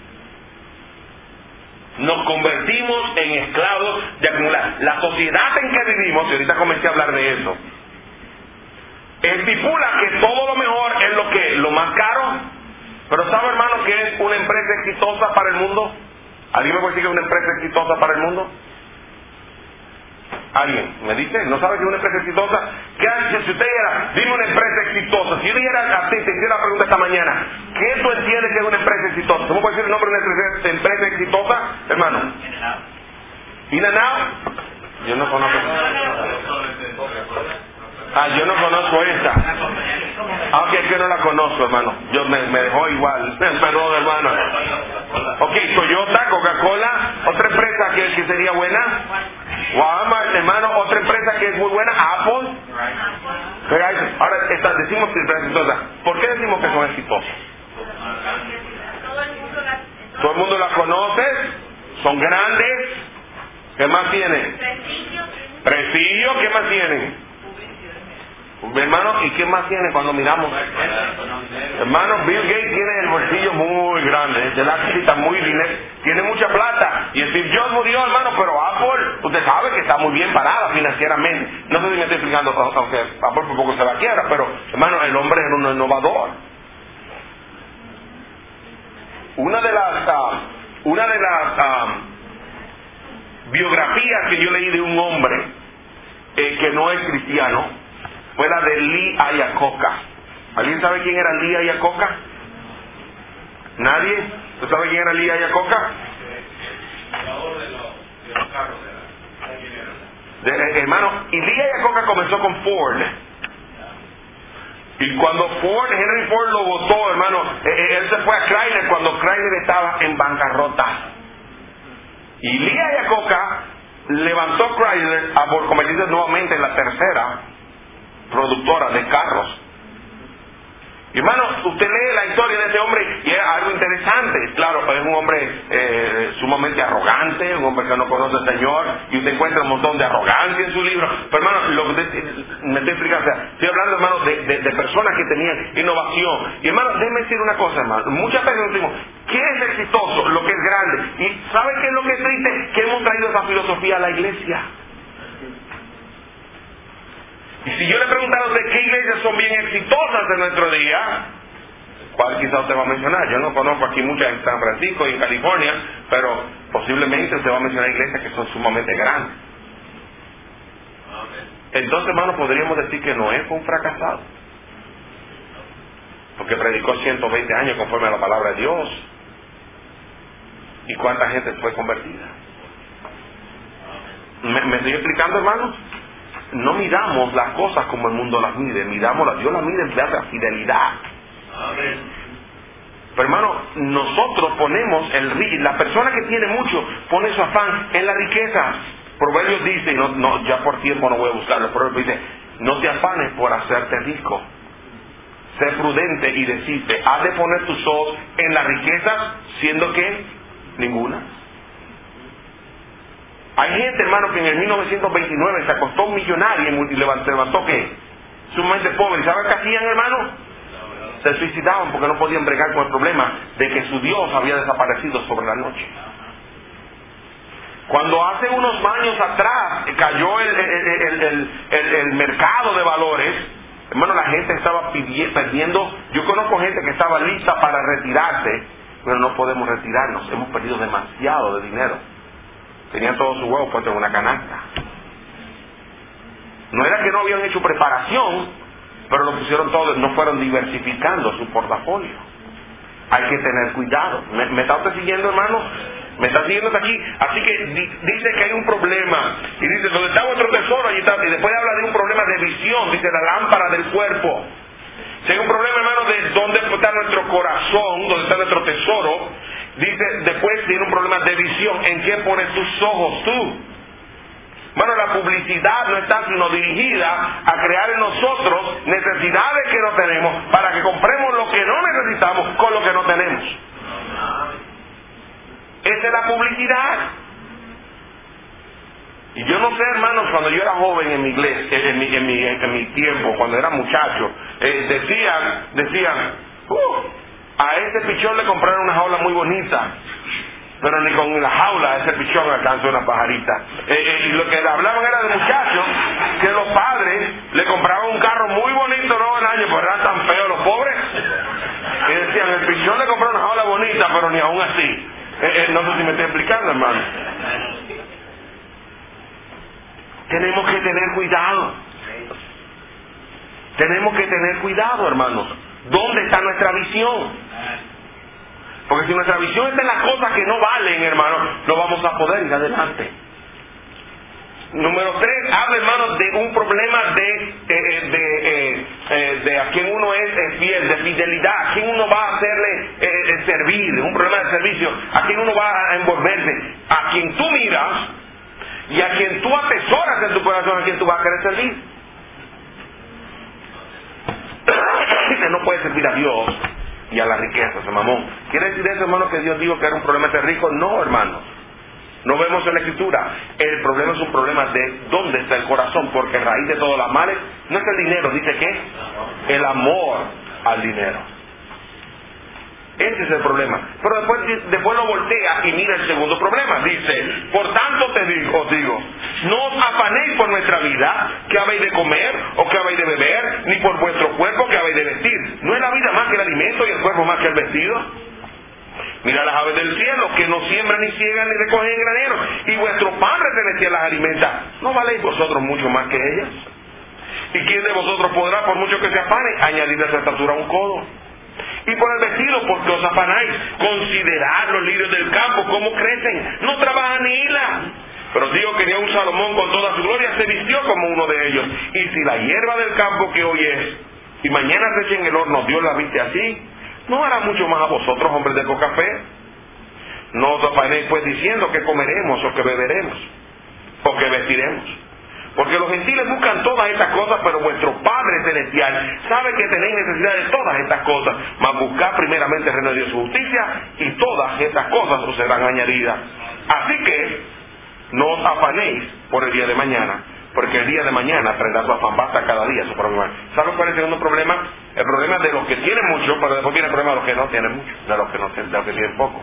Nos convertimos en esclavos de acumular. La sociedad en que vivimos, y ahorita comencé a hablar de eso, estipula que todo lo mejor es lo más caro. Pero ¿sabe, hermano, que es una empresa exitosa para el mundo? ¿Alguien me puede decir que es una empresa exitosa para el mundo? ¿Alguien me dice? ¿No sabe que es una empresa exitosa? ¿Qué hace? Si usted dijera, dime una empresa exitosa. Si yo dijera a ti, te hiciera la pregunta esta mañana, ¿qué tú entiendes que es una empresa exitosa? ¿Cómo puede decir el nombre de una empresa exitosa, hermano? In-N-Out. Yo no conozco. Yo no conozco esa. Aunque es que no la conozco, hermano. Yo me dejó igual. Perdón, hermano. Ok, Toyota, Coca-Cola. Otra empresa que sería buena. Walmart, hermano. Otra empresa que es muy buena. Apple. Ahora decimos que es exitosa. ¿Por qué decimos que son exitosas? Todo el mundo las conoce. Son grandes. ¿Qué más tienen? Prestigio. ¿Qué más tienen? Hermano, ¿y qué más tiene cuando miramos? Hermano, Bill Gates tiene el bolsillo muy grande, de la cita muy dinero, tiene mucha plata. Y Steve Jobs murió, hermano, pero Apple, usted sabe que está muy bien parada financieramente. No sé si me estoy explicando, aunque Apple por poco se la quiera, pero hermano, el hombre era un innovador. Una de las biografías que yo leí de un hombre que no es cristiano fue la de Lee Iacocca. ¿Alguien sabe quién era Lee Iacocca? ¿Nadie? ¿Tú sabes quién era Lee Iacocca? Hermano, y Lee Iacocca comenzó con Ford. Y cuando Henry Ford lo votó, hermano, él se fue a Chrysler cuando Chrysler estaba en bancarrota. Y Lee Iacocca levantó Chrysler por convertirse nuevamente en la tercera productora de carros. Y hermano, usted lee la historia de ese hombre y es algo interesante. Claro, es un hombre sumamente arrogante, un hombre que no conoce al Señor, y usted encuentra un montón de arrogancia en su libro. Pero hermano, lo que me estoy explicando, o sea, estoy hablando, hermano, de personas que tenían innovación. Y hermano, déjeme decir una cosa, hermano. Muchas veces nos decimos, ¿qué es exitoso? Lo que es grande. ¿Y sabe qué es lo que es triste? Que hemos traído esa filosofía a la iglesia. Y si yo le preguntara a usted qué iglesias son bien exitosas en nuestro día, ¿cuál quizá usted va a mencionar? Yo no conozco aquí muchas en San Francisco y en California, pero posiblemente usted va a mencionar iglesias que son sumamente grandes. Entonces, hermano, podríamos decir que Noé fue un fracasado, porque predicó 120 años conforme a la palabra de Dios. ¿Y cuánta gente fue convertida? ¿Me estoy explicando, hermanos? No miramos las cosas como el mundo las mide, Dios las mide en base a fidelidad. Amén. Pero hermano, nosotros ponemos la persona que tiene mucho pone su afán en la riqueza. Proverbios dice, ya por tiempo no voy a buscarlo, Proverbios dice, no te afanes por hacerte rico, sé prudente y decirte, has de poner tus ojos en la riqueza, siendo que ninguna. Hay gente, hermano, que en el 1929 se acostó millonaria y levantó ¿qué? Sumamente pobre. ¿Saben qué hacían, hermano? Se suicidaban porque no podían bregar con el problema de que su Dios había desaparecido sobre la noche. Cuando hace unos años atrás cayó el mercado de valores, hermano, la gente estaba perdiendo. Yo conozco gente que estaba lista para retirarse, pero no podemos retirarnos. Hemos perdido demasiado de dinero. Tenían todos sus huevos puestos en una canasta. No era que no habían hecho preparación, pero lo pusieron todo, no fueron diversificando su portafolio. Hay que tener cuidado. ¿Me está usted siguiendo, hermano? ¿Me está siguiendo hasta aquí? Así que dice que hay un problema. Y dice, ¿dónde está vuestro tesoro? Allí está. Y después habla de un problema de visión. Dice, la lámpara del cuerpo. Si hay un problema, hermano, de dónde está nuestro corazón, dónde está nuestro tesoro. Dice, después tiene un problema de visión. ¿En qué pones tus ojos tú? Bueno, la publicidad no está sino dirigida a crear en nosotros necesidades que no tenemos para que compremos lo que no necesitamos con lo que no tenemos. Esa es la publicidad. Y yo no sé, hermanos, cuando yo era joven en mi iglesia, en mi tiempo, cuando era muchacho, decían, a ese pichón le compraron una jaula muy bonita, pero ni con la jaula a ese pichón alcanza una pajarita. Y lo que hablaban era de muchachos que los padres le compraban un carro muy bonito nuevo en año, pero eran tan feos los pobres. Y decían, el pichón le compró una jaula bonita, pero ni aún así. No sé si me estoy explicando, hermano. Tenemos que tener cuidado. Tenemos que tener cuidado, hermanos. ¿Dónde está nuestra visión? Porque si nuestra visión está en las cosas que no valen, hermano, no vamos a poder ir adelante. Número 3, habla, hermanos, de un problema de a quien uno es fiel, de fidelidad, a quien uno va a hacerle servir, un problema de servicio, a quien uno va a envolverse, a quien tú miras y a quien tú atesoras en tu corazón, a quien tú vas a querer servir. Que no puede servir a Dios y a la riqueza, ese mamón. ¿Quiere decir eso, hermano, que Dios dijo que era un problema de ser rico? No, hermano. No vemos en la Escritura. El problema es un problema de dónde está el corazón, porque raíz de todos los males no es el dinero, dice que el amor al dinero. Ese es el problema. Pero después lo voltea y mira el segundo problema. Dice, por tanto os digo, no os afanéis por nuestra vida, que habéis de comer o que habéis de beber, ni por vuestro cuerpo que habéis de vestir. ¿No es la vida más que el alimento y el cuerpo más que el vestido? Mira las aves del cielo, que no siembran ni ciegan ni recogen en graneros, y vuestro Padre celestial las alimenta. ¿No valéis vosotros mucho más que ellas? ¿Y quién de vosotros podrá, por mucho que se afane, añadir a su estatura un codo? Y por el vestido, ¿por qué os afanáis? Considerad los lirios del campo, cómo crecen, no trabajan ni hilan. Pero digo que ni un Salomón con toda su gloria se vistió como uno de ellos. Y si la hierba del campo que hoy es, y mañana se echa en el horno, Dios la viste así, ¿no hará mucho más a vosotros, hombres de poca fe? No os afanéis pues diciendo que comeremos, o que beberemos, o que vestiremos. Porque los gentiles buscan todas estas cosas, pero vuestro Padre Celestial sabe que tenéis necesidad de todas estas cosas. Mas buscad primeramente el reino de Dios y su justicia, y todas estas cosas os serán añadidas. Así que no os afanéis por el día de mañana, porque el día de mañana traerá su afán. Basta cada día su problema. ¿Saben cuál es el segundo problema? El problema es de los que tienen mucho, pero después viene el problema de los que no tienen mucho, de los que tienen poco.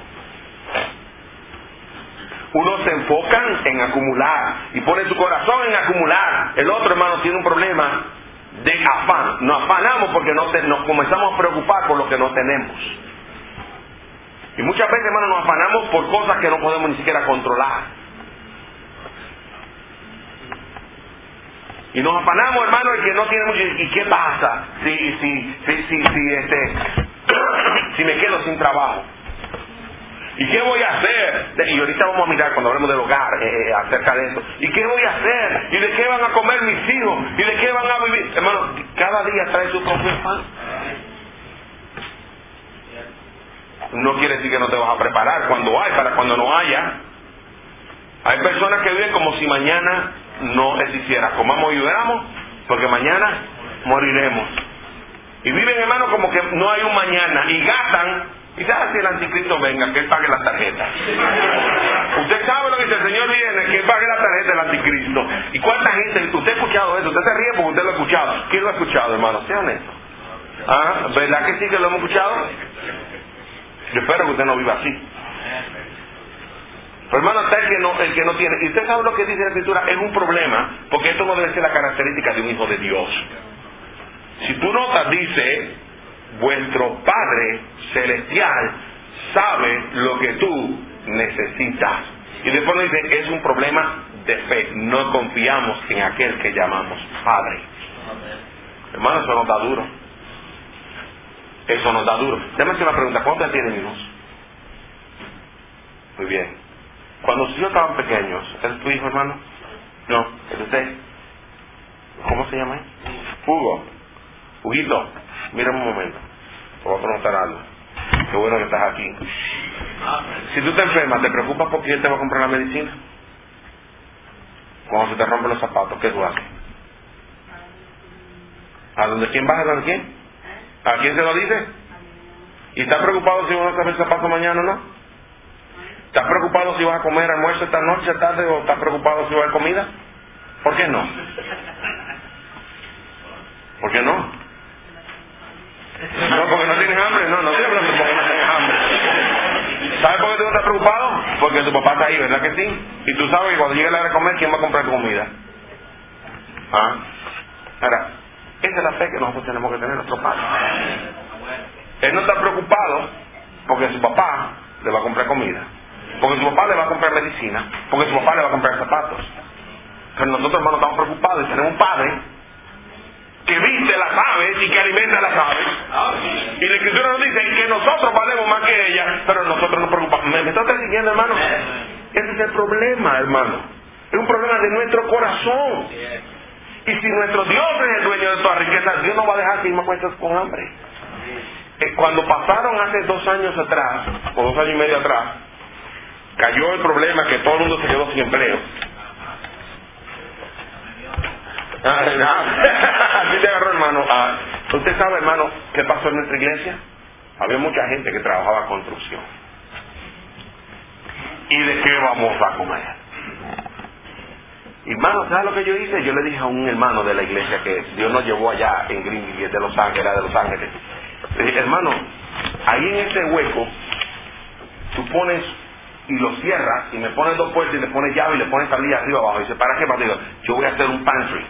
Unos se enfocan en acumular y ponen su corazón en acumular. El otro, hermano, tiene un problema de afán. Nos afanamos porque nos comenzamos a preocupar por lo que no tenemos. Y muchas veces, hermano, nos afanamos por cosas que no podemos ni siquiera controlar. Y nos afanamos, hermano, el que no tiene mucho. ¿Y qué pasa si me quedo sin trabajo? ¿Y qué voy a hacer? Y ahorita vamos a mirar cuando hablemos del hogar acerca de eso. ¿Y qué voy a hacer? ¿Y de qué van a comer mis hijos? ¿Y de qué van a vivir? Hermano, cada día trae su propio pan. No quiere decir que no te vas a preparar cuando hay, para cuando no haya. Hay personas que viven como si mañana no existiera. Comamos y bebamos, porque mañana moriremos. Y viven, hermano, como que no hay un mañana. Y gastan. Quizás si el anticristo venga, que él pague la tarjeta. Usted sabe lo que dice, el Señor viene, que él pague la tarjeta del anticristo. ¿Y cuánta gente? Usted ha escuchado eso, usted se ríe porque usted lo ha escuchado. ¿Quién lo ha escuchado, hermano? Sea honesto. ¿Ah? ¿Verdad que sí que lo hemos escuchado? Yo espero que usted no viva así. Pero, hermano, está el que no tiene. Y usted sabe lo que dice la Escritura, es un problema, porque esto no debe ser la característica de un hijo de Dios. Si tú notas, dice, vuestro Padre Celestial sabe lo que tú necesitas. Y después nos dice, es un problema de fe. No confiamos en aquel que llamamos Padre. Hermano, eso nos da duro. Eso nos da duro. Déjame hacer una pregunta. ¿Cuántos tienen hijos? Muy bien. Cuando sus hijos estaban pequeños, ¿es tu hijo, hermano? No, ¿es usted? ¿Cómo se llama? Hugo. Huguito, mírame un momento. Te voy a preguntar algo. Qué bueno que estás aquí. Si tú te enfermas, ¿te preocupas por quién te va a comprar la medicina? Cuando se te rompen los zapatos, ¿qué tú haces? ¿A dónde quién vas? ¿A dónde quién? ¿A quién se lo dice? ¿Y estás preocupado si vas a cambiar el zapato mañana o no? ¿Estás preocupado si vas a comer almuerzo esta noche, tarde, o estás preocupado si va a haber comida? ¿Por qué no? ¿Por qué no? No, porque no tienes hambre. No estoy hablando porque no tienes hambre. ¿Sabes por qué tú no estás preocupado? Porque tu papá está ahí, ¿verdad que sí? Y tú sabes que cuando llegue la hora de comer, ¿quién va a comprar tu comida? ¿Ah? Ahora, esa es la fe que nosotros tenemos que tener, nuestro padre. Él no está preocupado porque su papá le va a comprar comida, porque su papá le va a comprar medicina, porque su papá le va a comprar zapatos. Pero nosotros, hermanos, estamos preocupados y tenemos un padre que viste las aves y que alimenta las aves. Y la Escritura nos dice que nosotros valemos más que ella, pero nosotros nos preocupamos. ¿Me estás diciendo, hermano? Ese es el problema, hermano. Es un problema de nuestro corazón. Y si nuestro Dios es el dueño de toda riqueza, Dios no va a dejar que nos muestres con hambre. Cuando pasaron hace 2 años atrás, o 2 años y medio atrás, cayó el problema que todo el mundo se quedó sin empleo. Así te agarró, hermano. Usted sabe, hermano, qué pasó en nuestra iglesia. Había mucha gente que trabajaba construcción. ¿Y de qué vamos a comer? Hermano, ¿sabes lo que yo hice? Yo le dije a un hermano de la iglesia que Dios nos llevó allá en Greenville, de Los Ángeles. Le dije, hermano, ahí en ese hueco, tú pones y lo cierras y me pones 2 puertas y le pones llave y le pones tablilla arriba abajo. Y dice, ¿para qué? Digo, yo voy a hacer un pantry.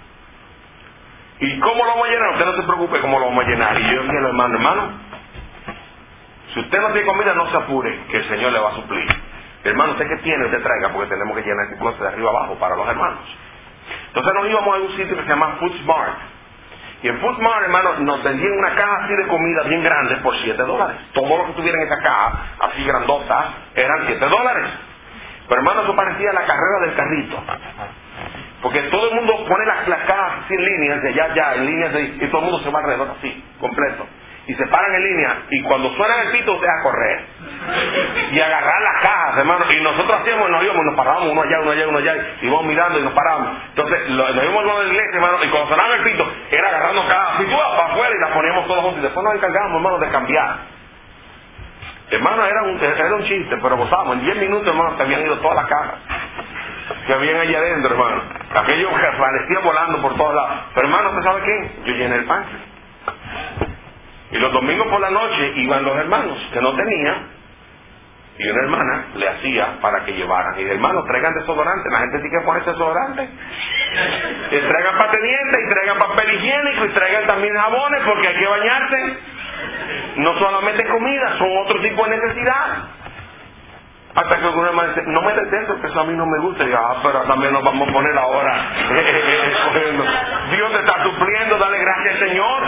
¿Y cómo lo vamos a llenar? Usted no se preocupe cómo lo vamos a llenar. Y yo dije, hermano, si usted no tiene comida, no se apure, que el Señor le va a suplir. Hermano, usted que tiene, usted traiga, porque tenemos que llenar el closet de arriba abajo para los hermanos. Entonces nos íbamos a un sitio que se llama Food Smart. Y en Food Smart, hermano, nos vendían una caja así de comida bien grande por $7. Todo lo que tuviera en esa caja, así grandota, eran $7. Pero, hermano, eso parecía la carrera del carrito. Porque todo el mundo pone las cajas así en líneas, de allá, en líneas, y todo el mundo se va alrededor así, completo. Y se paran en línea, y cuando suena el pito, usted a correr. Y agarrar las cajas, hermano. Y nosotros hacíamos, nos parábamos uno allá, y íbamos mirando y nos parábamos. Entonces, nos íbamos a la iglesia, hermano, y cuando sonaba el pito, era agarrando cajas, y tú para afuera, y las poníamos todos juntos, y después nos encargábamos, hermano, de cambiar. Hermano, era un chiste, pero gozábamos. En 10 minutos, hermano, se habían ido todas las cajas que habían allá adentro, hermano. Aquello que parecía volando por todos lados. Pero, hermano, ¿usted sabe qué? Yo llené el pantry. Y los domingos por la noche iban los hermanos que no tenían, y una hermana le hacía para que llevaran. Y hermanos, traigan desodorante. La gente tiene que ponerse desodorante. Y traigan pasta de dientes, y traigan papel higiénico, y traigan también jabones, porque hay que bañarse. No solamente comida, son otro tipo de necesidad. Hasta que alguna hermana dice, no me detento, que eso a mí no me gusta. Y digo, pero también nos vamos a poner ahora. Dios te está supliendo, dale gracias al Señor.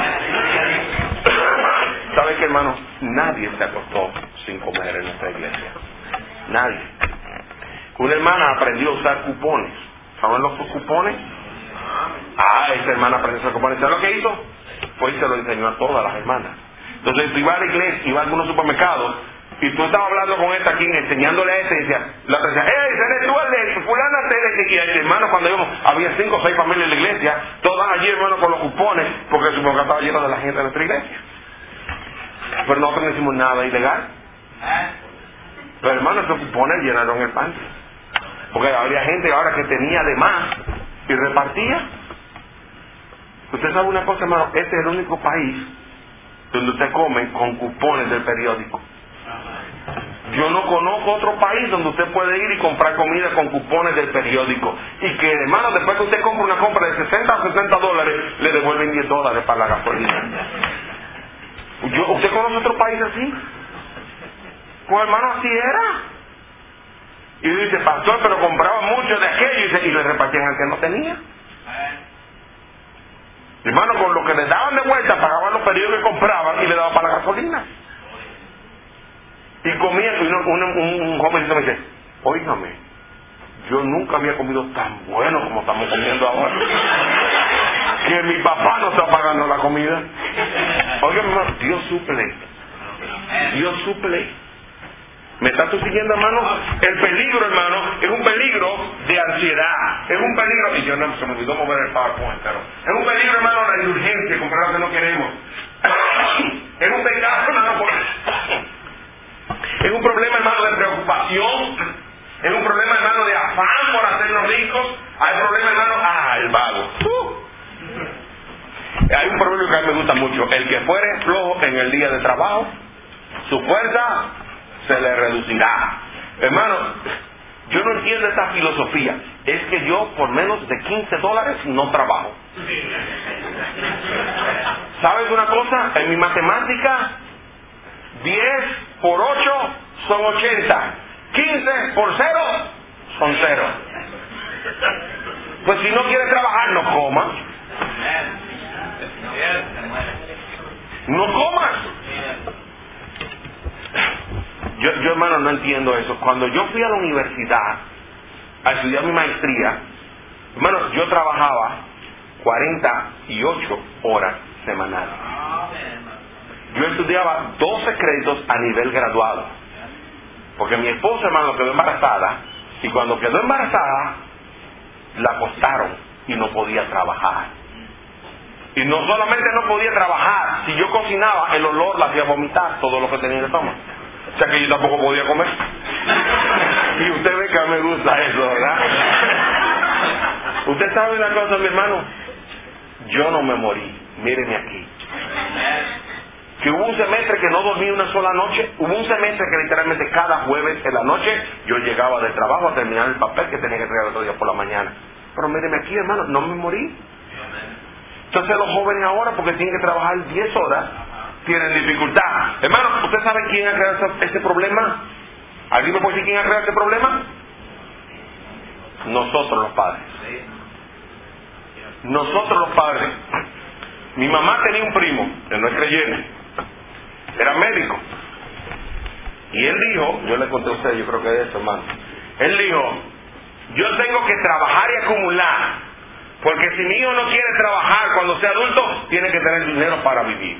¿Sabe qué, hermano? Nadie se acostó sin comer en nuestra iglesia. Nadie. Una hermana aprendió a usar cupones. ¿Saben los cupones? Esa hermana aprendió a usar cupones. ¿Sabes lo que hizo? Pues se lo enseñó a todas las hermanas. Entonces, tú ibas a la iglesia, ibas a algunos supermercados, y tú estabas hablando con esta aquí, enseñándole a esta, y decía, la otra decía, ¿eres tú el de fulana? Y el hermano, cuando íbamos, había 5 o 6 familias en la iglesia, todas allí, hermano, con los cupones, porque el supermercado estaba lleno de la gente de nuestra iglesia. Pero nosotros no hicimos nada ilegal. Pero, hermano, esos cupones llenaron el pantry. Porque había gente ahora que tenía de más y repartía. Usted sabe una cosa, hermano, este es el único país donde usted come con cupones del periódico. Yo no conozco otro país donde usted puede ir y comprar comida con cupones del periódico. Y que, hermano, después que usted compra una compra de $60 o $70, le devuelven $10 para la gasolina. ¿Usted conoce otro país así? Pues, hermano, así era. Y dice, pastor, pero compraba mucho de aquello y le repartían al que no tenía. Hermano, con lo que le daban de vuelta, pagaban los periódicos que compraban y le daban para la gasolina. Y comía, y un jovencito me dice, óigame, yo nunca había comido tan bueno como estamos comiendo ahora. Que mi papá no está pagando la comida. Oiga, hermano, Dios suple. Dios suple. ¿Me estás siguiendo, hermano? El peligro, hermano, es un peligro de ansiedad. Es un peligro, y yo no se me olvidó mover el PowerPoint, pero es un peligro, hermano, la indulgencia, comprar lo que no queremos. Es un pecado, hermano, es un problema, hermano, de preocupación. Es un problema, hermano, de afán por hacernos ricos. Hay problema, hermano, el vago. Hay un proverbio que a mí me gusta mucho. El que fuere flojo en el día de trabajo, su fuerza se le reducirá. Hermano, yo no entiendo esta filosofía. Es que yo por menos de $15 no trabajo. ¿Sabes una cosa? En mi matemática, 10 por 8 son 80. 15 por 0 son 0. Pues si no quieres trabajar, no comas. No comas. Yo, hermano, no entiendo eso. Cuando yo fui a la universidad a estudiar mi maestría, hermano, yo trabajaba 48 horas semanales. Yo estudiaba 12 créditos a nivel graduado. Porque mi esposa, hermano, quedó embarazada, y cuando quedó embarazada, la acostaron y no podía trabajar. Y no solamente no podía trabajar, si yo cocinaba, el olor la hacía vomitar todo lo que tenía en el estómago. O sea que yo tampoco podía comer. Y usted ve que a mí me gusta eso, ¿verdad? Usted sabe una cosa, mi hermano, yo no me morí, míreme aquí. Que hubo un semestre que no dormí una sola noche. Hubo un semestre que literalmente cada jueves en la noche yo llegaba del trabajo a terminar el papel que tenía que entregar el otro día por la mañana. Pero míreme aquí, hermano, no me morí. Entonces los jóvenes ahora, porque tienen que trabajar 10 horas, tienen dificultad. Hermano, ¿usted sabe quién ha creado este problema? ¿Alguien me puede decir quién ha creado este problema? Nosotros los padres. Nosotros los padres. Mi mamá tenía un primo, que no es creyente, era médico. Y él dijo, yo le conté a usted, yo creo que es eso, hermano. Él dijo, yo tengo que trabajar y acumular, porque si mi hijo no quiere trabajar cuando sea adulto, tiene que tener dinero para vivir.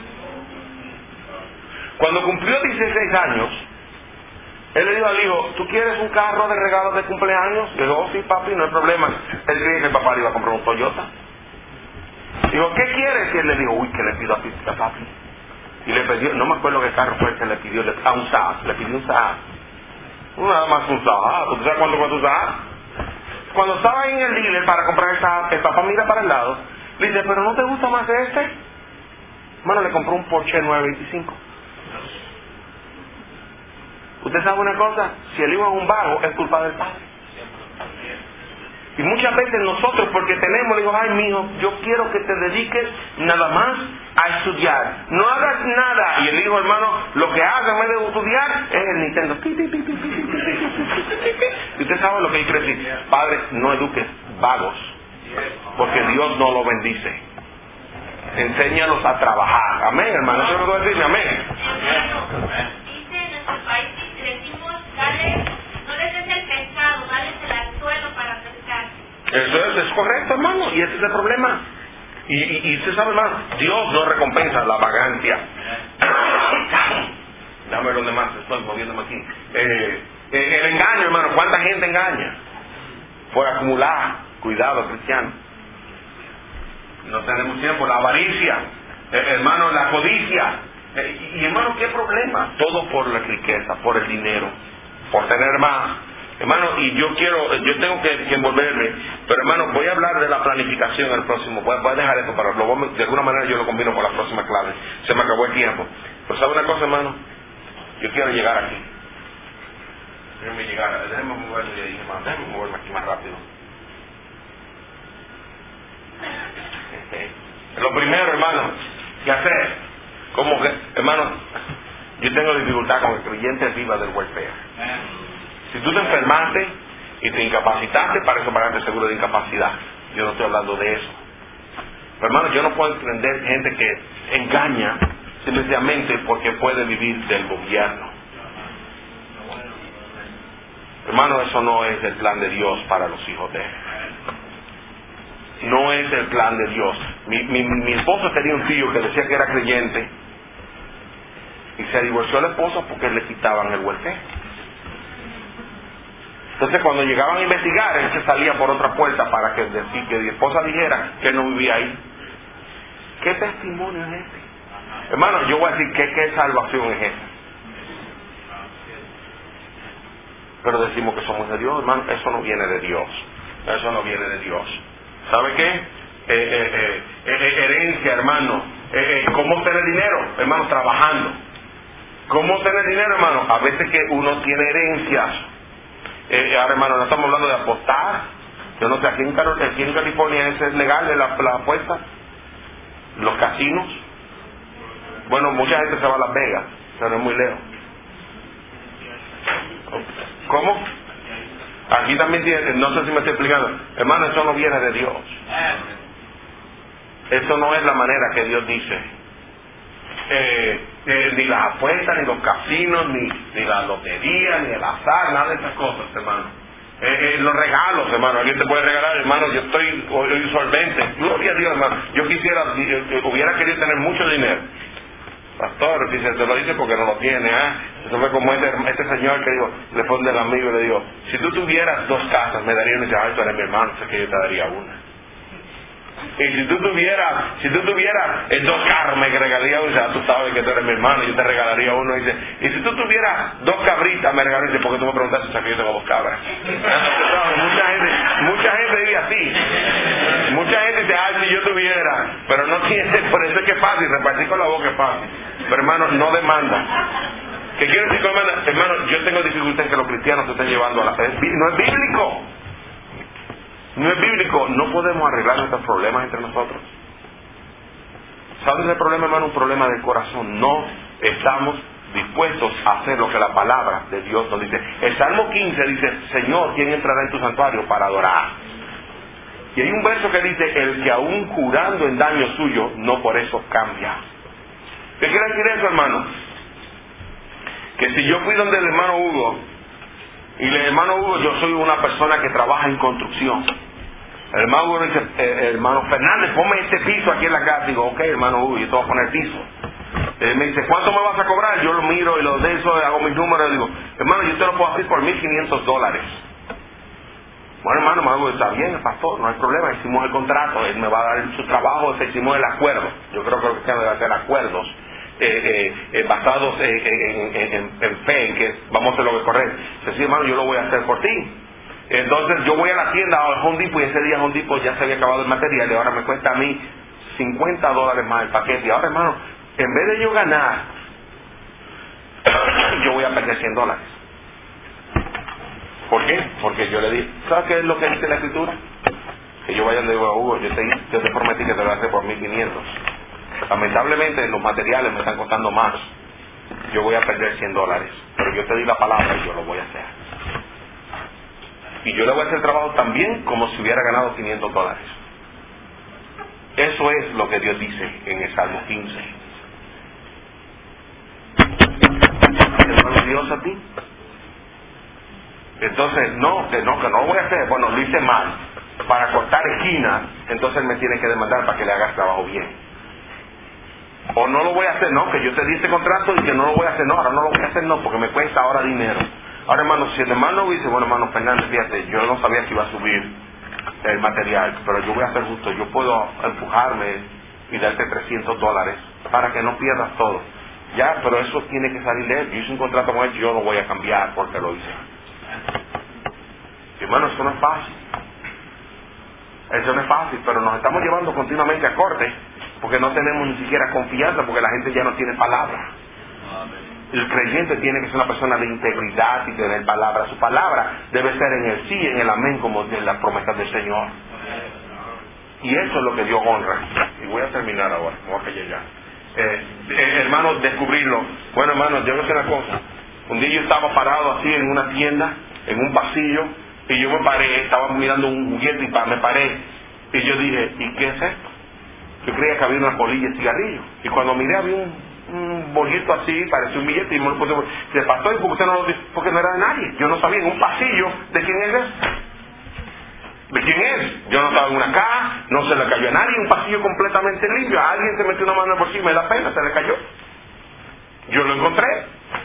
Cuando cumplió 16 años, él le dijo al hijo, ¿tú quieres un carro de regalo de cumpleaños? Le dijo, oh, sí, papi, no hay problema. Él creía que el papá le iba a comprar un Toyota. Dijo, ¿qué quieres? Y él le dijo, uy, ¿qué le pido a papi? Y le pidió, no me acuerdo qué carro fue el que le pidió, a un Saab, le pidió un Saab. Nada más un Saab. ¿Tú sabes cuánto fue tu Saab? Cuando estaba en el dealer para comprar el Saab, el papá mira para el lado, le dice, ¿pero no te gusta más este? Bueno, le compró un Porsche 925. ¿Usted sabe una cosa? Si el hijo es un vago, es culpa del padre. Y muchas veces nosotros, porque tenemos, le digo, ay, mijo, yo quiero que te dediques nada más a estudiar. No hagas nada. Y el hijo, hermano, lo que hace en vez de estudiar es el Nintendo. Y usted sabe lo que quiere decir. Padre, no eduques vagos, porque Dios no lo bendice. Enséñalos a trabajar. Amén, hermano. Eso es lo que voy a decir. Amén. Dice en nuestro país, decimos, dale, no les des el pescado, dale el anzuelo para pescar. Eso es correcto, hermano, y ese es el problema. Y usted sabe, hermano, Dios no recompensa la vagancia. Dame los demás, estoy moviéndome aquí. El engaño, hermano, ¿cuánta gente engaña? Por acumular, cuidado, cristiano. No tenemos tiempo, la avaricia, hermano, la codicia. Y hermano, ¿qué problema? Todo por la riqueza, por el dinero, por tener más. Hermano, y yo tengo que envolverme, pero hermano, voy a hablar de la planificación el próximo, voy a dejar esto para, de alguna manera yo lo combino con la próxima clase, se me acabó el tiempo. Pero ¿sabe una cosa, hermano? Yo quiero llegar aquí. Déjeme moverme aquí más rápido. Lo primero, hermano, que hacer, como que, hermano, yo tengo dificultad con el creyente viva del welfare. Si tú te enfermaste y te incapacitaste, para eso pagaste seguro de incapacidad. Yo no estoy hablando de eso. Pero hermano, yo no puedo entender gente que engaña simplemente porque puede vivir del gobierno. Hermano, eso no es el plan de Dios para los hijos de Él. No es el plan de Dios. Mi esposo tenía un tío que decía que era creyente y se divorció la esposa porque le quitaban el welfare. Entonces cuando llegaban a investigar, él se salía por otra puerta para que mi esposa dijera que no vivía ahí. ¿Qué testimonio es este? Hermano, yo voy a decir ¿qué salvación es esta? Pero decimos que somos de Dios, hermano. Eso no viene de Dios. Eso no viene de Dios. ¿Sabe qué? Herencia, hermano. ¿Cómo tener dinero? Hermano, trabajando. ¿Cómo tener dinero, hermano? A veces que uno tiene herencias. Ahora, hermano, no estamos hablando de apostar. Yo no sé, aquí en California ¿es legal la apuesta? Los casinos. Bueno, mucha gente se va a Las Vegas, pero es muy lejos. ¿Cómo? Aquí también tiene, no sé si me estoy explicando. Hermano, eso no viene de Dios. Eso no es la manera que Dios dice. Ni las apuestas, ni los casinos, ni la lotería, ni el azar, nada de esas cosas, hermano. Los regalos, hermano. Alguien te puede regalar, hermano, yo estoy hoy solvente. Gloria a Dios, hermano. Yo hubiera querido tener mucho dinero. Pastor, dice, te lo dice porque no lo tiene, Eso fue como este señor que dijo, le pone el amigo y le dijo, si tú tuvieras 2 casas, me daría una. Y dice, tú eres mi hermano, sé que yo te daría una. Y si tú tuvieras 2 carros, me regalaría uno. Y dice, tú sabes que tú eres mi hermano, yo te regalaría uno. Y dice, y si tú tuvieras 2 cabritas, me regalaría. Dice, ¿por qué tú me preguntaste? O sea, que yo tengo 2 cabras. Mucha gente dice así. Mucha gente dice, si yo tuviera, pero no tiene. Por eso es que es fácil, repartir con la boca es fácil. Pero hermano, no demanda. ¿Qué quiere decir con demanda? Hermano, yo tengo dificultad en que los cristianos se estén llevando a la fe. No es bíblico. No es bíblico. No podemos arreglar nuestros problemas entre nosotros. ¿Sabes el problema, hermano? Un problema del corazón. No estamos dispuestos a hacer lo que la palabra de Dios nos dice. El Salmo 15 dice, Señor, ¿quién entrará en tu santuario para adorar? Y hay un verso que dice, el que aún jurando en daño suyo, no por eso cambia. ¿Qué quiere decir eso, hermano? Que si yo fui donde el hermano Hugo, y el hermano Hugo, yo soy una persona que trabaja en construcción. El hermano Hugo dice, hermano Fernández, ponme este piso aquí en la casa. Digo, ok, hermano Hugo, yo te voy a poner piso. Él me dice, ¿cuánto me vas a cobrar? Yo lo miro y lo de eso, hago mis números y digo, hermano, yo te lo puedo hacer por $1,500. Bueno, hermano, me hago, está bien, pastor, no hay problema, hicimos el contrato, él me va a dar su trabajo, hicimos el acuerdo. Yo creo que los cristianos deben hacer acuerdos basados en fe, en que vamos a hacer lo que es correcto. Dice, sí, hermano, yo lo voy a hacer por ti. Entonces yo voy a la tienda, al Home Depot, y ese día Home Depot ya se había acabado el material y ahora me cuesta a mí $50 más el paquete. Y ahora, hermano, en vez de yo ganar, yo voy a perder $100. ¿Por qué? Porque yo le dije, ¿sabes qué es lo que dice la Escritura? Que yo vaya donde digo, Hugo, yo te prometí que te lo voy a hacer por $1,500. Lamentablemente los materiales me están costando más. Yo voy a perder $100. Pero yo te di la palabra y yo lo voy a hacer. Y yo le voy a hacer el trabajo también como si hubiera ganado $500. Eso es lo que Dios dice en el Salmo 15. ¿Es Dios a ti? Entonces, que no lo voy a hacer. Bueno, lo hice mal. Para cortar esquinas, entonces él me tiene que demandar para que le haga el trabajo bien. O no lo voy a hacer, no, que yo te di este contrato y que no lo voy a hacer, no, ahora no lo voy a hacer, no, porque me cuesta ahora dinero. Ahora, hermano, si el hermano dice, bueno, hermano Fernández, fíjate, yo no sabía que iba a subir el material, pero yo voy a ser justo, yo puedo empujarme y darte $300 para que no pierdas todo. Ya, pero eso tiene que salir de él. Yo hice un contrato con él, yo lo voy a cambiar porque lo hice. Y, hermano, eso no es fácil. Eso no es fácil, pero nos estamos llevando continuamente a corte porque no tenemos ni siquiera confianza, porque la gente ya no tiene palabra. El creyente tiene que ser una persona de integridad y tener palabra. Su palabra debe ser en el sí, en el amén, como en las promesas del Señor. Y eso es lo que Dios honra. Y voy a terminar ahora, me voy a callar ya. Hermano, descubrirlo. Bueno, hermano, yo no sé una cosa. Un día yo estaba parado así en una tienda, en un pasillo, y yo me paré, estaba mirando un juguete y me paré. Y yo dije, ¿y qué es esto? Yo creía que había una polilla de cigarrillo. Y cuando miré había un bolito así, parecía un billete, y me lo puse. Se pasó, y usted no lo dijo, porque no era de nadie. Yo no sabía en un pasillo de quién es eso. ¿De quién es? Yo no estaba en una caja, no se le cayó a nadie, un pasillo completamente limpio. A alguien se metió una mano en el bolsillo, me da pena, se le cayó. Yo lo encontré.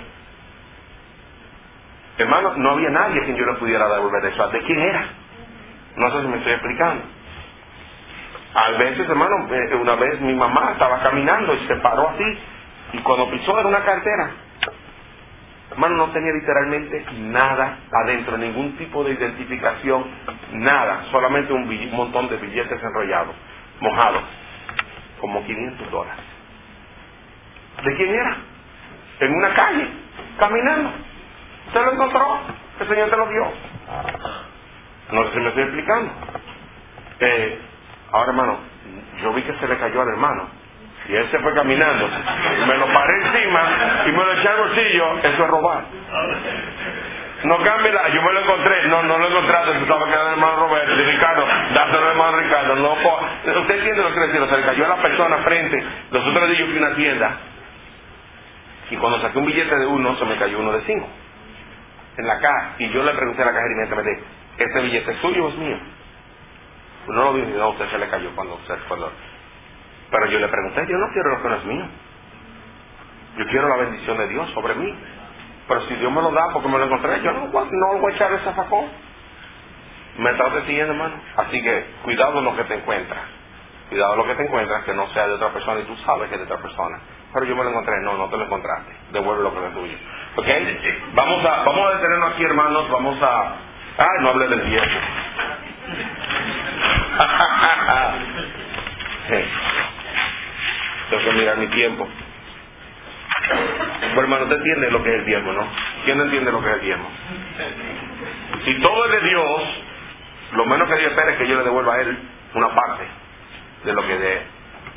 Hermano, no había nadie a quien yo le pudiera devolver eso. ¿De quién era? No sé si me estoy explicando. A veces, hermano, una vez mi mamá estaba caminando y se paró así, y cuando pisó era una cartera. Hermano, no tenía literalmente nada adentro, ningún tipo de identificación, nada, solamente un montón de billetes enrollados, mojados, como $500. ¿De quién era? En una calle, caminando. ¿Usted lo encontró? El Señor te lo dio. No sé si me estoy explicando. Ahora, hermano, yo vi que se le cayó al hermano. Y él se fue caminando, me lo paré encima y me lo eché al bolsillo. Eso es robar. No cambie yo me lo encontré. No lo encontraste, tú sabes que era el hermano Roberto. Y Ricardo, dáselo al hermano Ricardo. No, usted entiende lo que quiere decir. Se le cayó a la persona frente. Los otros días yo fui a una tienda y cuando saqué un billete de 1, se me cayó uno de 5 en la caja. Y yo le pregunté a la cajera inmediatamente, ¿este billete es suyo o es mío? Pues no lo vi, no, usted se le cayó cuando usted fue. Pero yo le pregunté, yo no quiero lo que no es mío. Yo quiero la bendición de Dios sobre mí. Pero si Dios me lo da porque me lo encontré, yo no voy a echar ese facón. ¿Me estás siguiendo, hermano? Así que cuidado lo que te encuentras. Cuidado lo que te encuentras, que no sea de otra persona y tú sabes que es de otra persona. Pero yo me lo encontré. No te lo encontraste. Devuelve lo que no es tuyo. ¿Ok? Vamos a detenernos aquí, hermanos. No hablé del viejo. Tengo que mirar mi tiempo. Pero hermano, usted entiende lo que es el diezmo, ¿no? ¿Quién no entiende lo que es el diezmo? Si todo es de Dios, lo menos que Dios espera es que yo le devuelva a Él una parte de lo que de Él.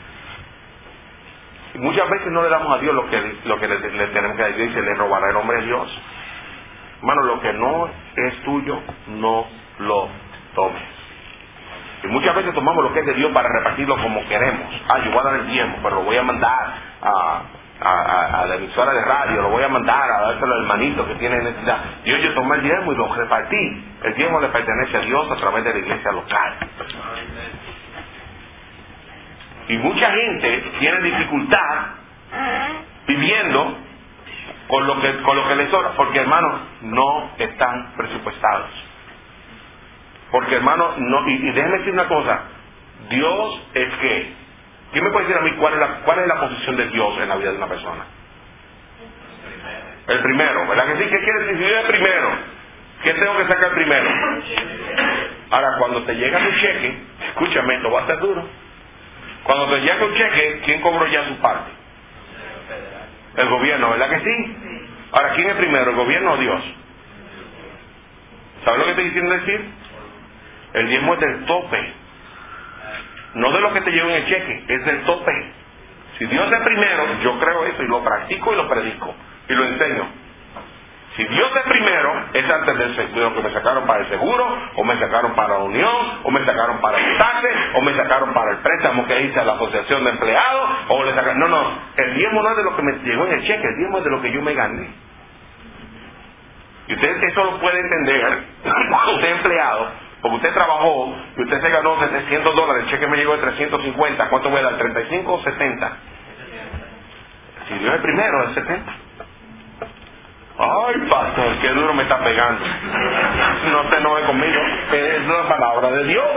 Y muchas veces no le damos a Dios lo que le tenemos que dar. Dios dice, le robará el hombre a Dios. Hermano, lo que no es tuyo, no lo tomes. Y muchas veces tomamos lo que es de Dios para repartirlo como queremos. Yo voy a dar el diezmo, pero lo voy a mandar a la emisora de radio, lo voy a mandar a dárselo al hermanito que tiene necesidad. Yo tomé el diezmo y lo repartí. El diezmo le pertenece a Dios a través de la iglesia local. Y mucha gente tiene dificultad viviendo con lo que les sobra, porque hermanos no están presupuestados. Porque hermano, y déjeme decir una cosa, Dios es que, ¿quién me puede decir a mí cuál es la posición de Dios en la vida de una persona? El primero, ¿verdad que sí? ¿Qué quiere decir? Si yo el primero, ¿qué tengo que sacar primero? Ahora, cuando te llega tu cheque, escúchame, esto va a ser duro. Cuando te llega un cheque, ¿quién cobró ya su parte? El gobierno, ¿verdad que sí? Ahora, ¿quién es primero, el gobierno o Dios? ¿Sabes lo que estoy diciendo decir? El diezmo es del tope, no de lo que te lleva en el cheque, es del tope. Si Dios es primero, yo creo eso y lo practico y lo predico y lo enseño. Si Dios es primero, es antes del seguro, que me sacaron para el seguro, o me sacaron para la unión, o me sacaron para el taxe, o me sacaron para el préstamo que hice a la asociación de empleados, o le sacaron... No, el diezmo no es de lo que me llegó en el cheque, el diezmo es de lo que yo me gané. Y usted eso lo puede entender cuando usted es empleado, porque usted trabajó y usted se ganó $700, el cheque me llegó de 350, ¿cuánto voy a dar? ¿35 o 70? Si Dios es primero, es 70. Ay, pastor, qué duro me está pegando. No te enojes conmigo, es la palabra de Dios.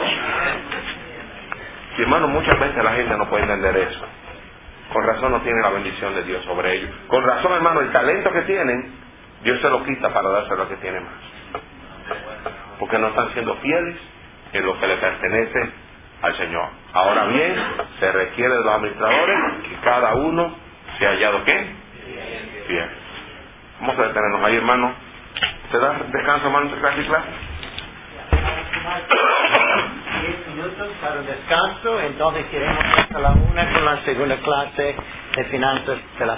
Y hermano, muchas veces la gente no puede entender eso. Con razón no tiene la bendición de Dios sobre ellos. Con razón, hermano, el talento que tienen, Dios se lo quita para dárselo al que tiene más. Porque no están siendo fieles en lo que le pertenece al Señor. Ahora bien, se requiere de los administradores que cada uno sea hallado ¿qué? Fiel. Vamos a detenernos ahí, hermano. ¿Se da descanso, hermano, entre clase y clase? 10 minutos para el descanso, entonces iremos hasta la 1 con la segunda clase de finanzas de la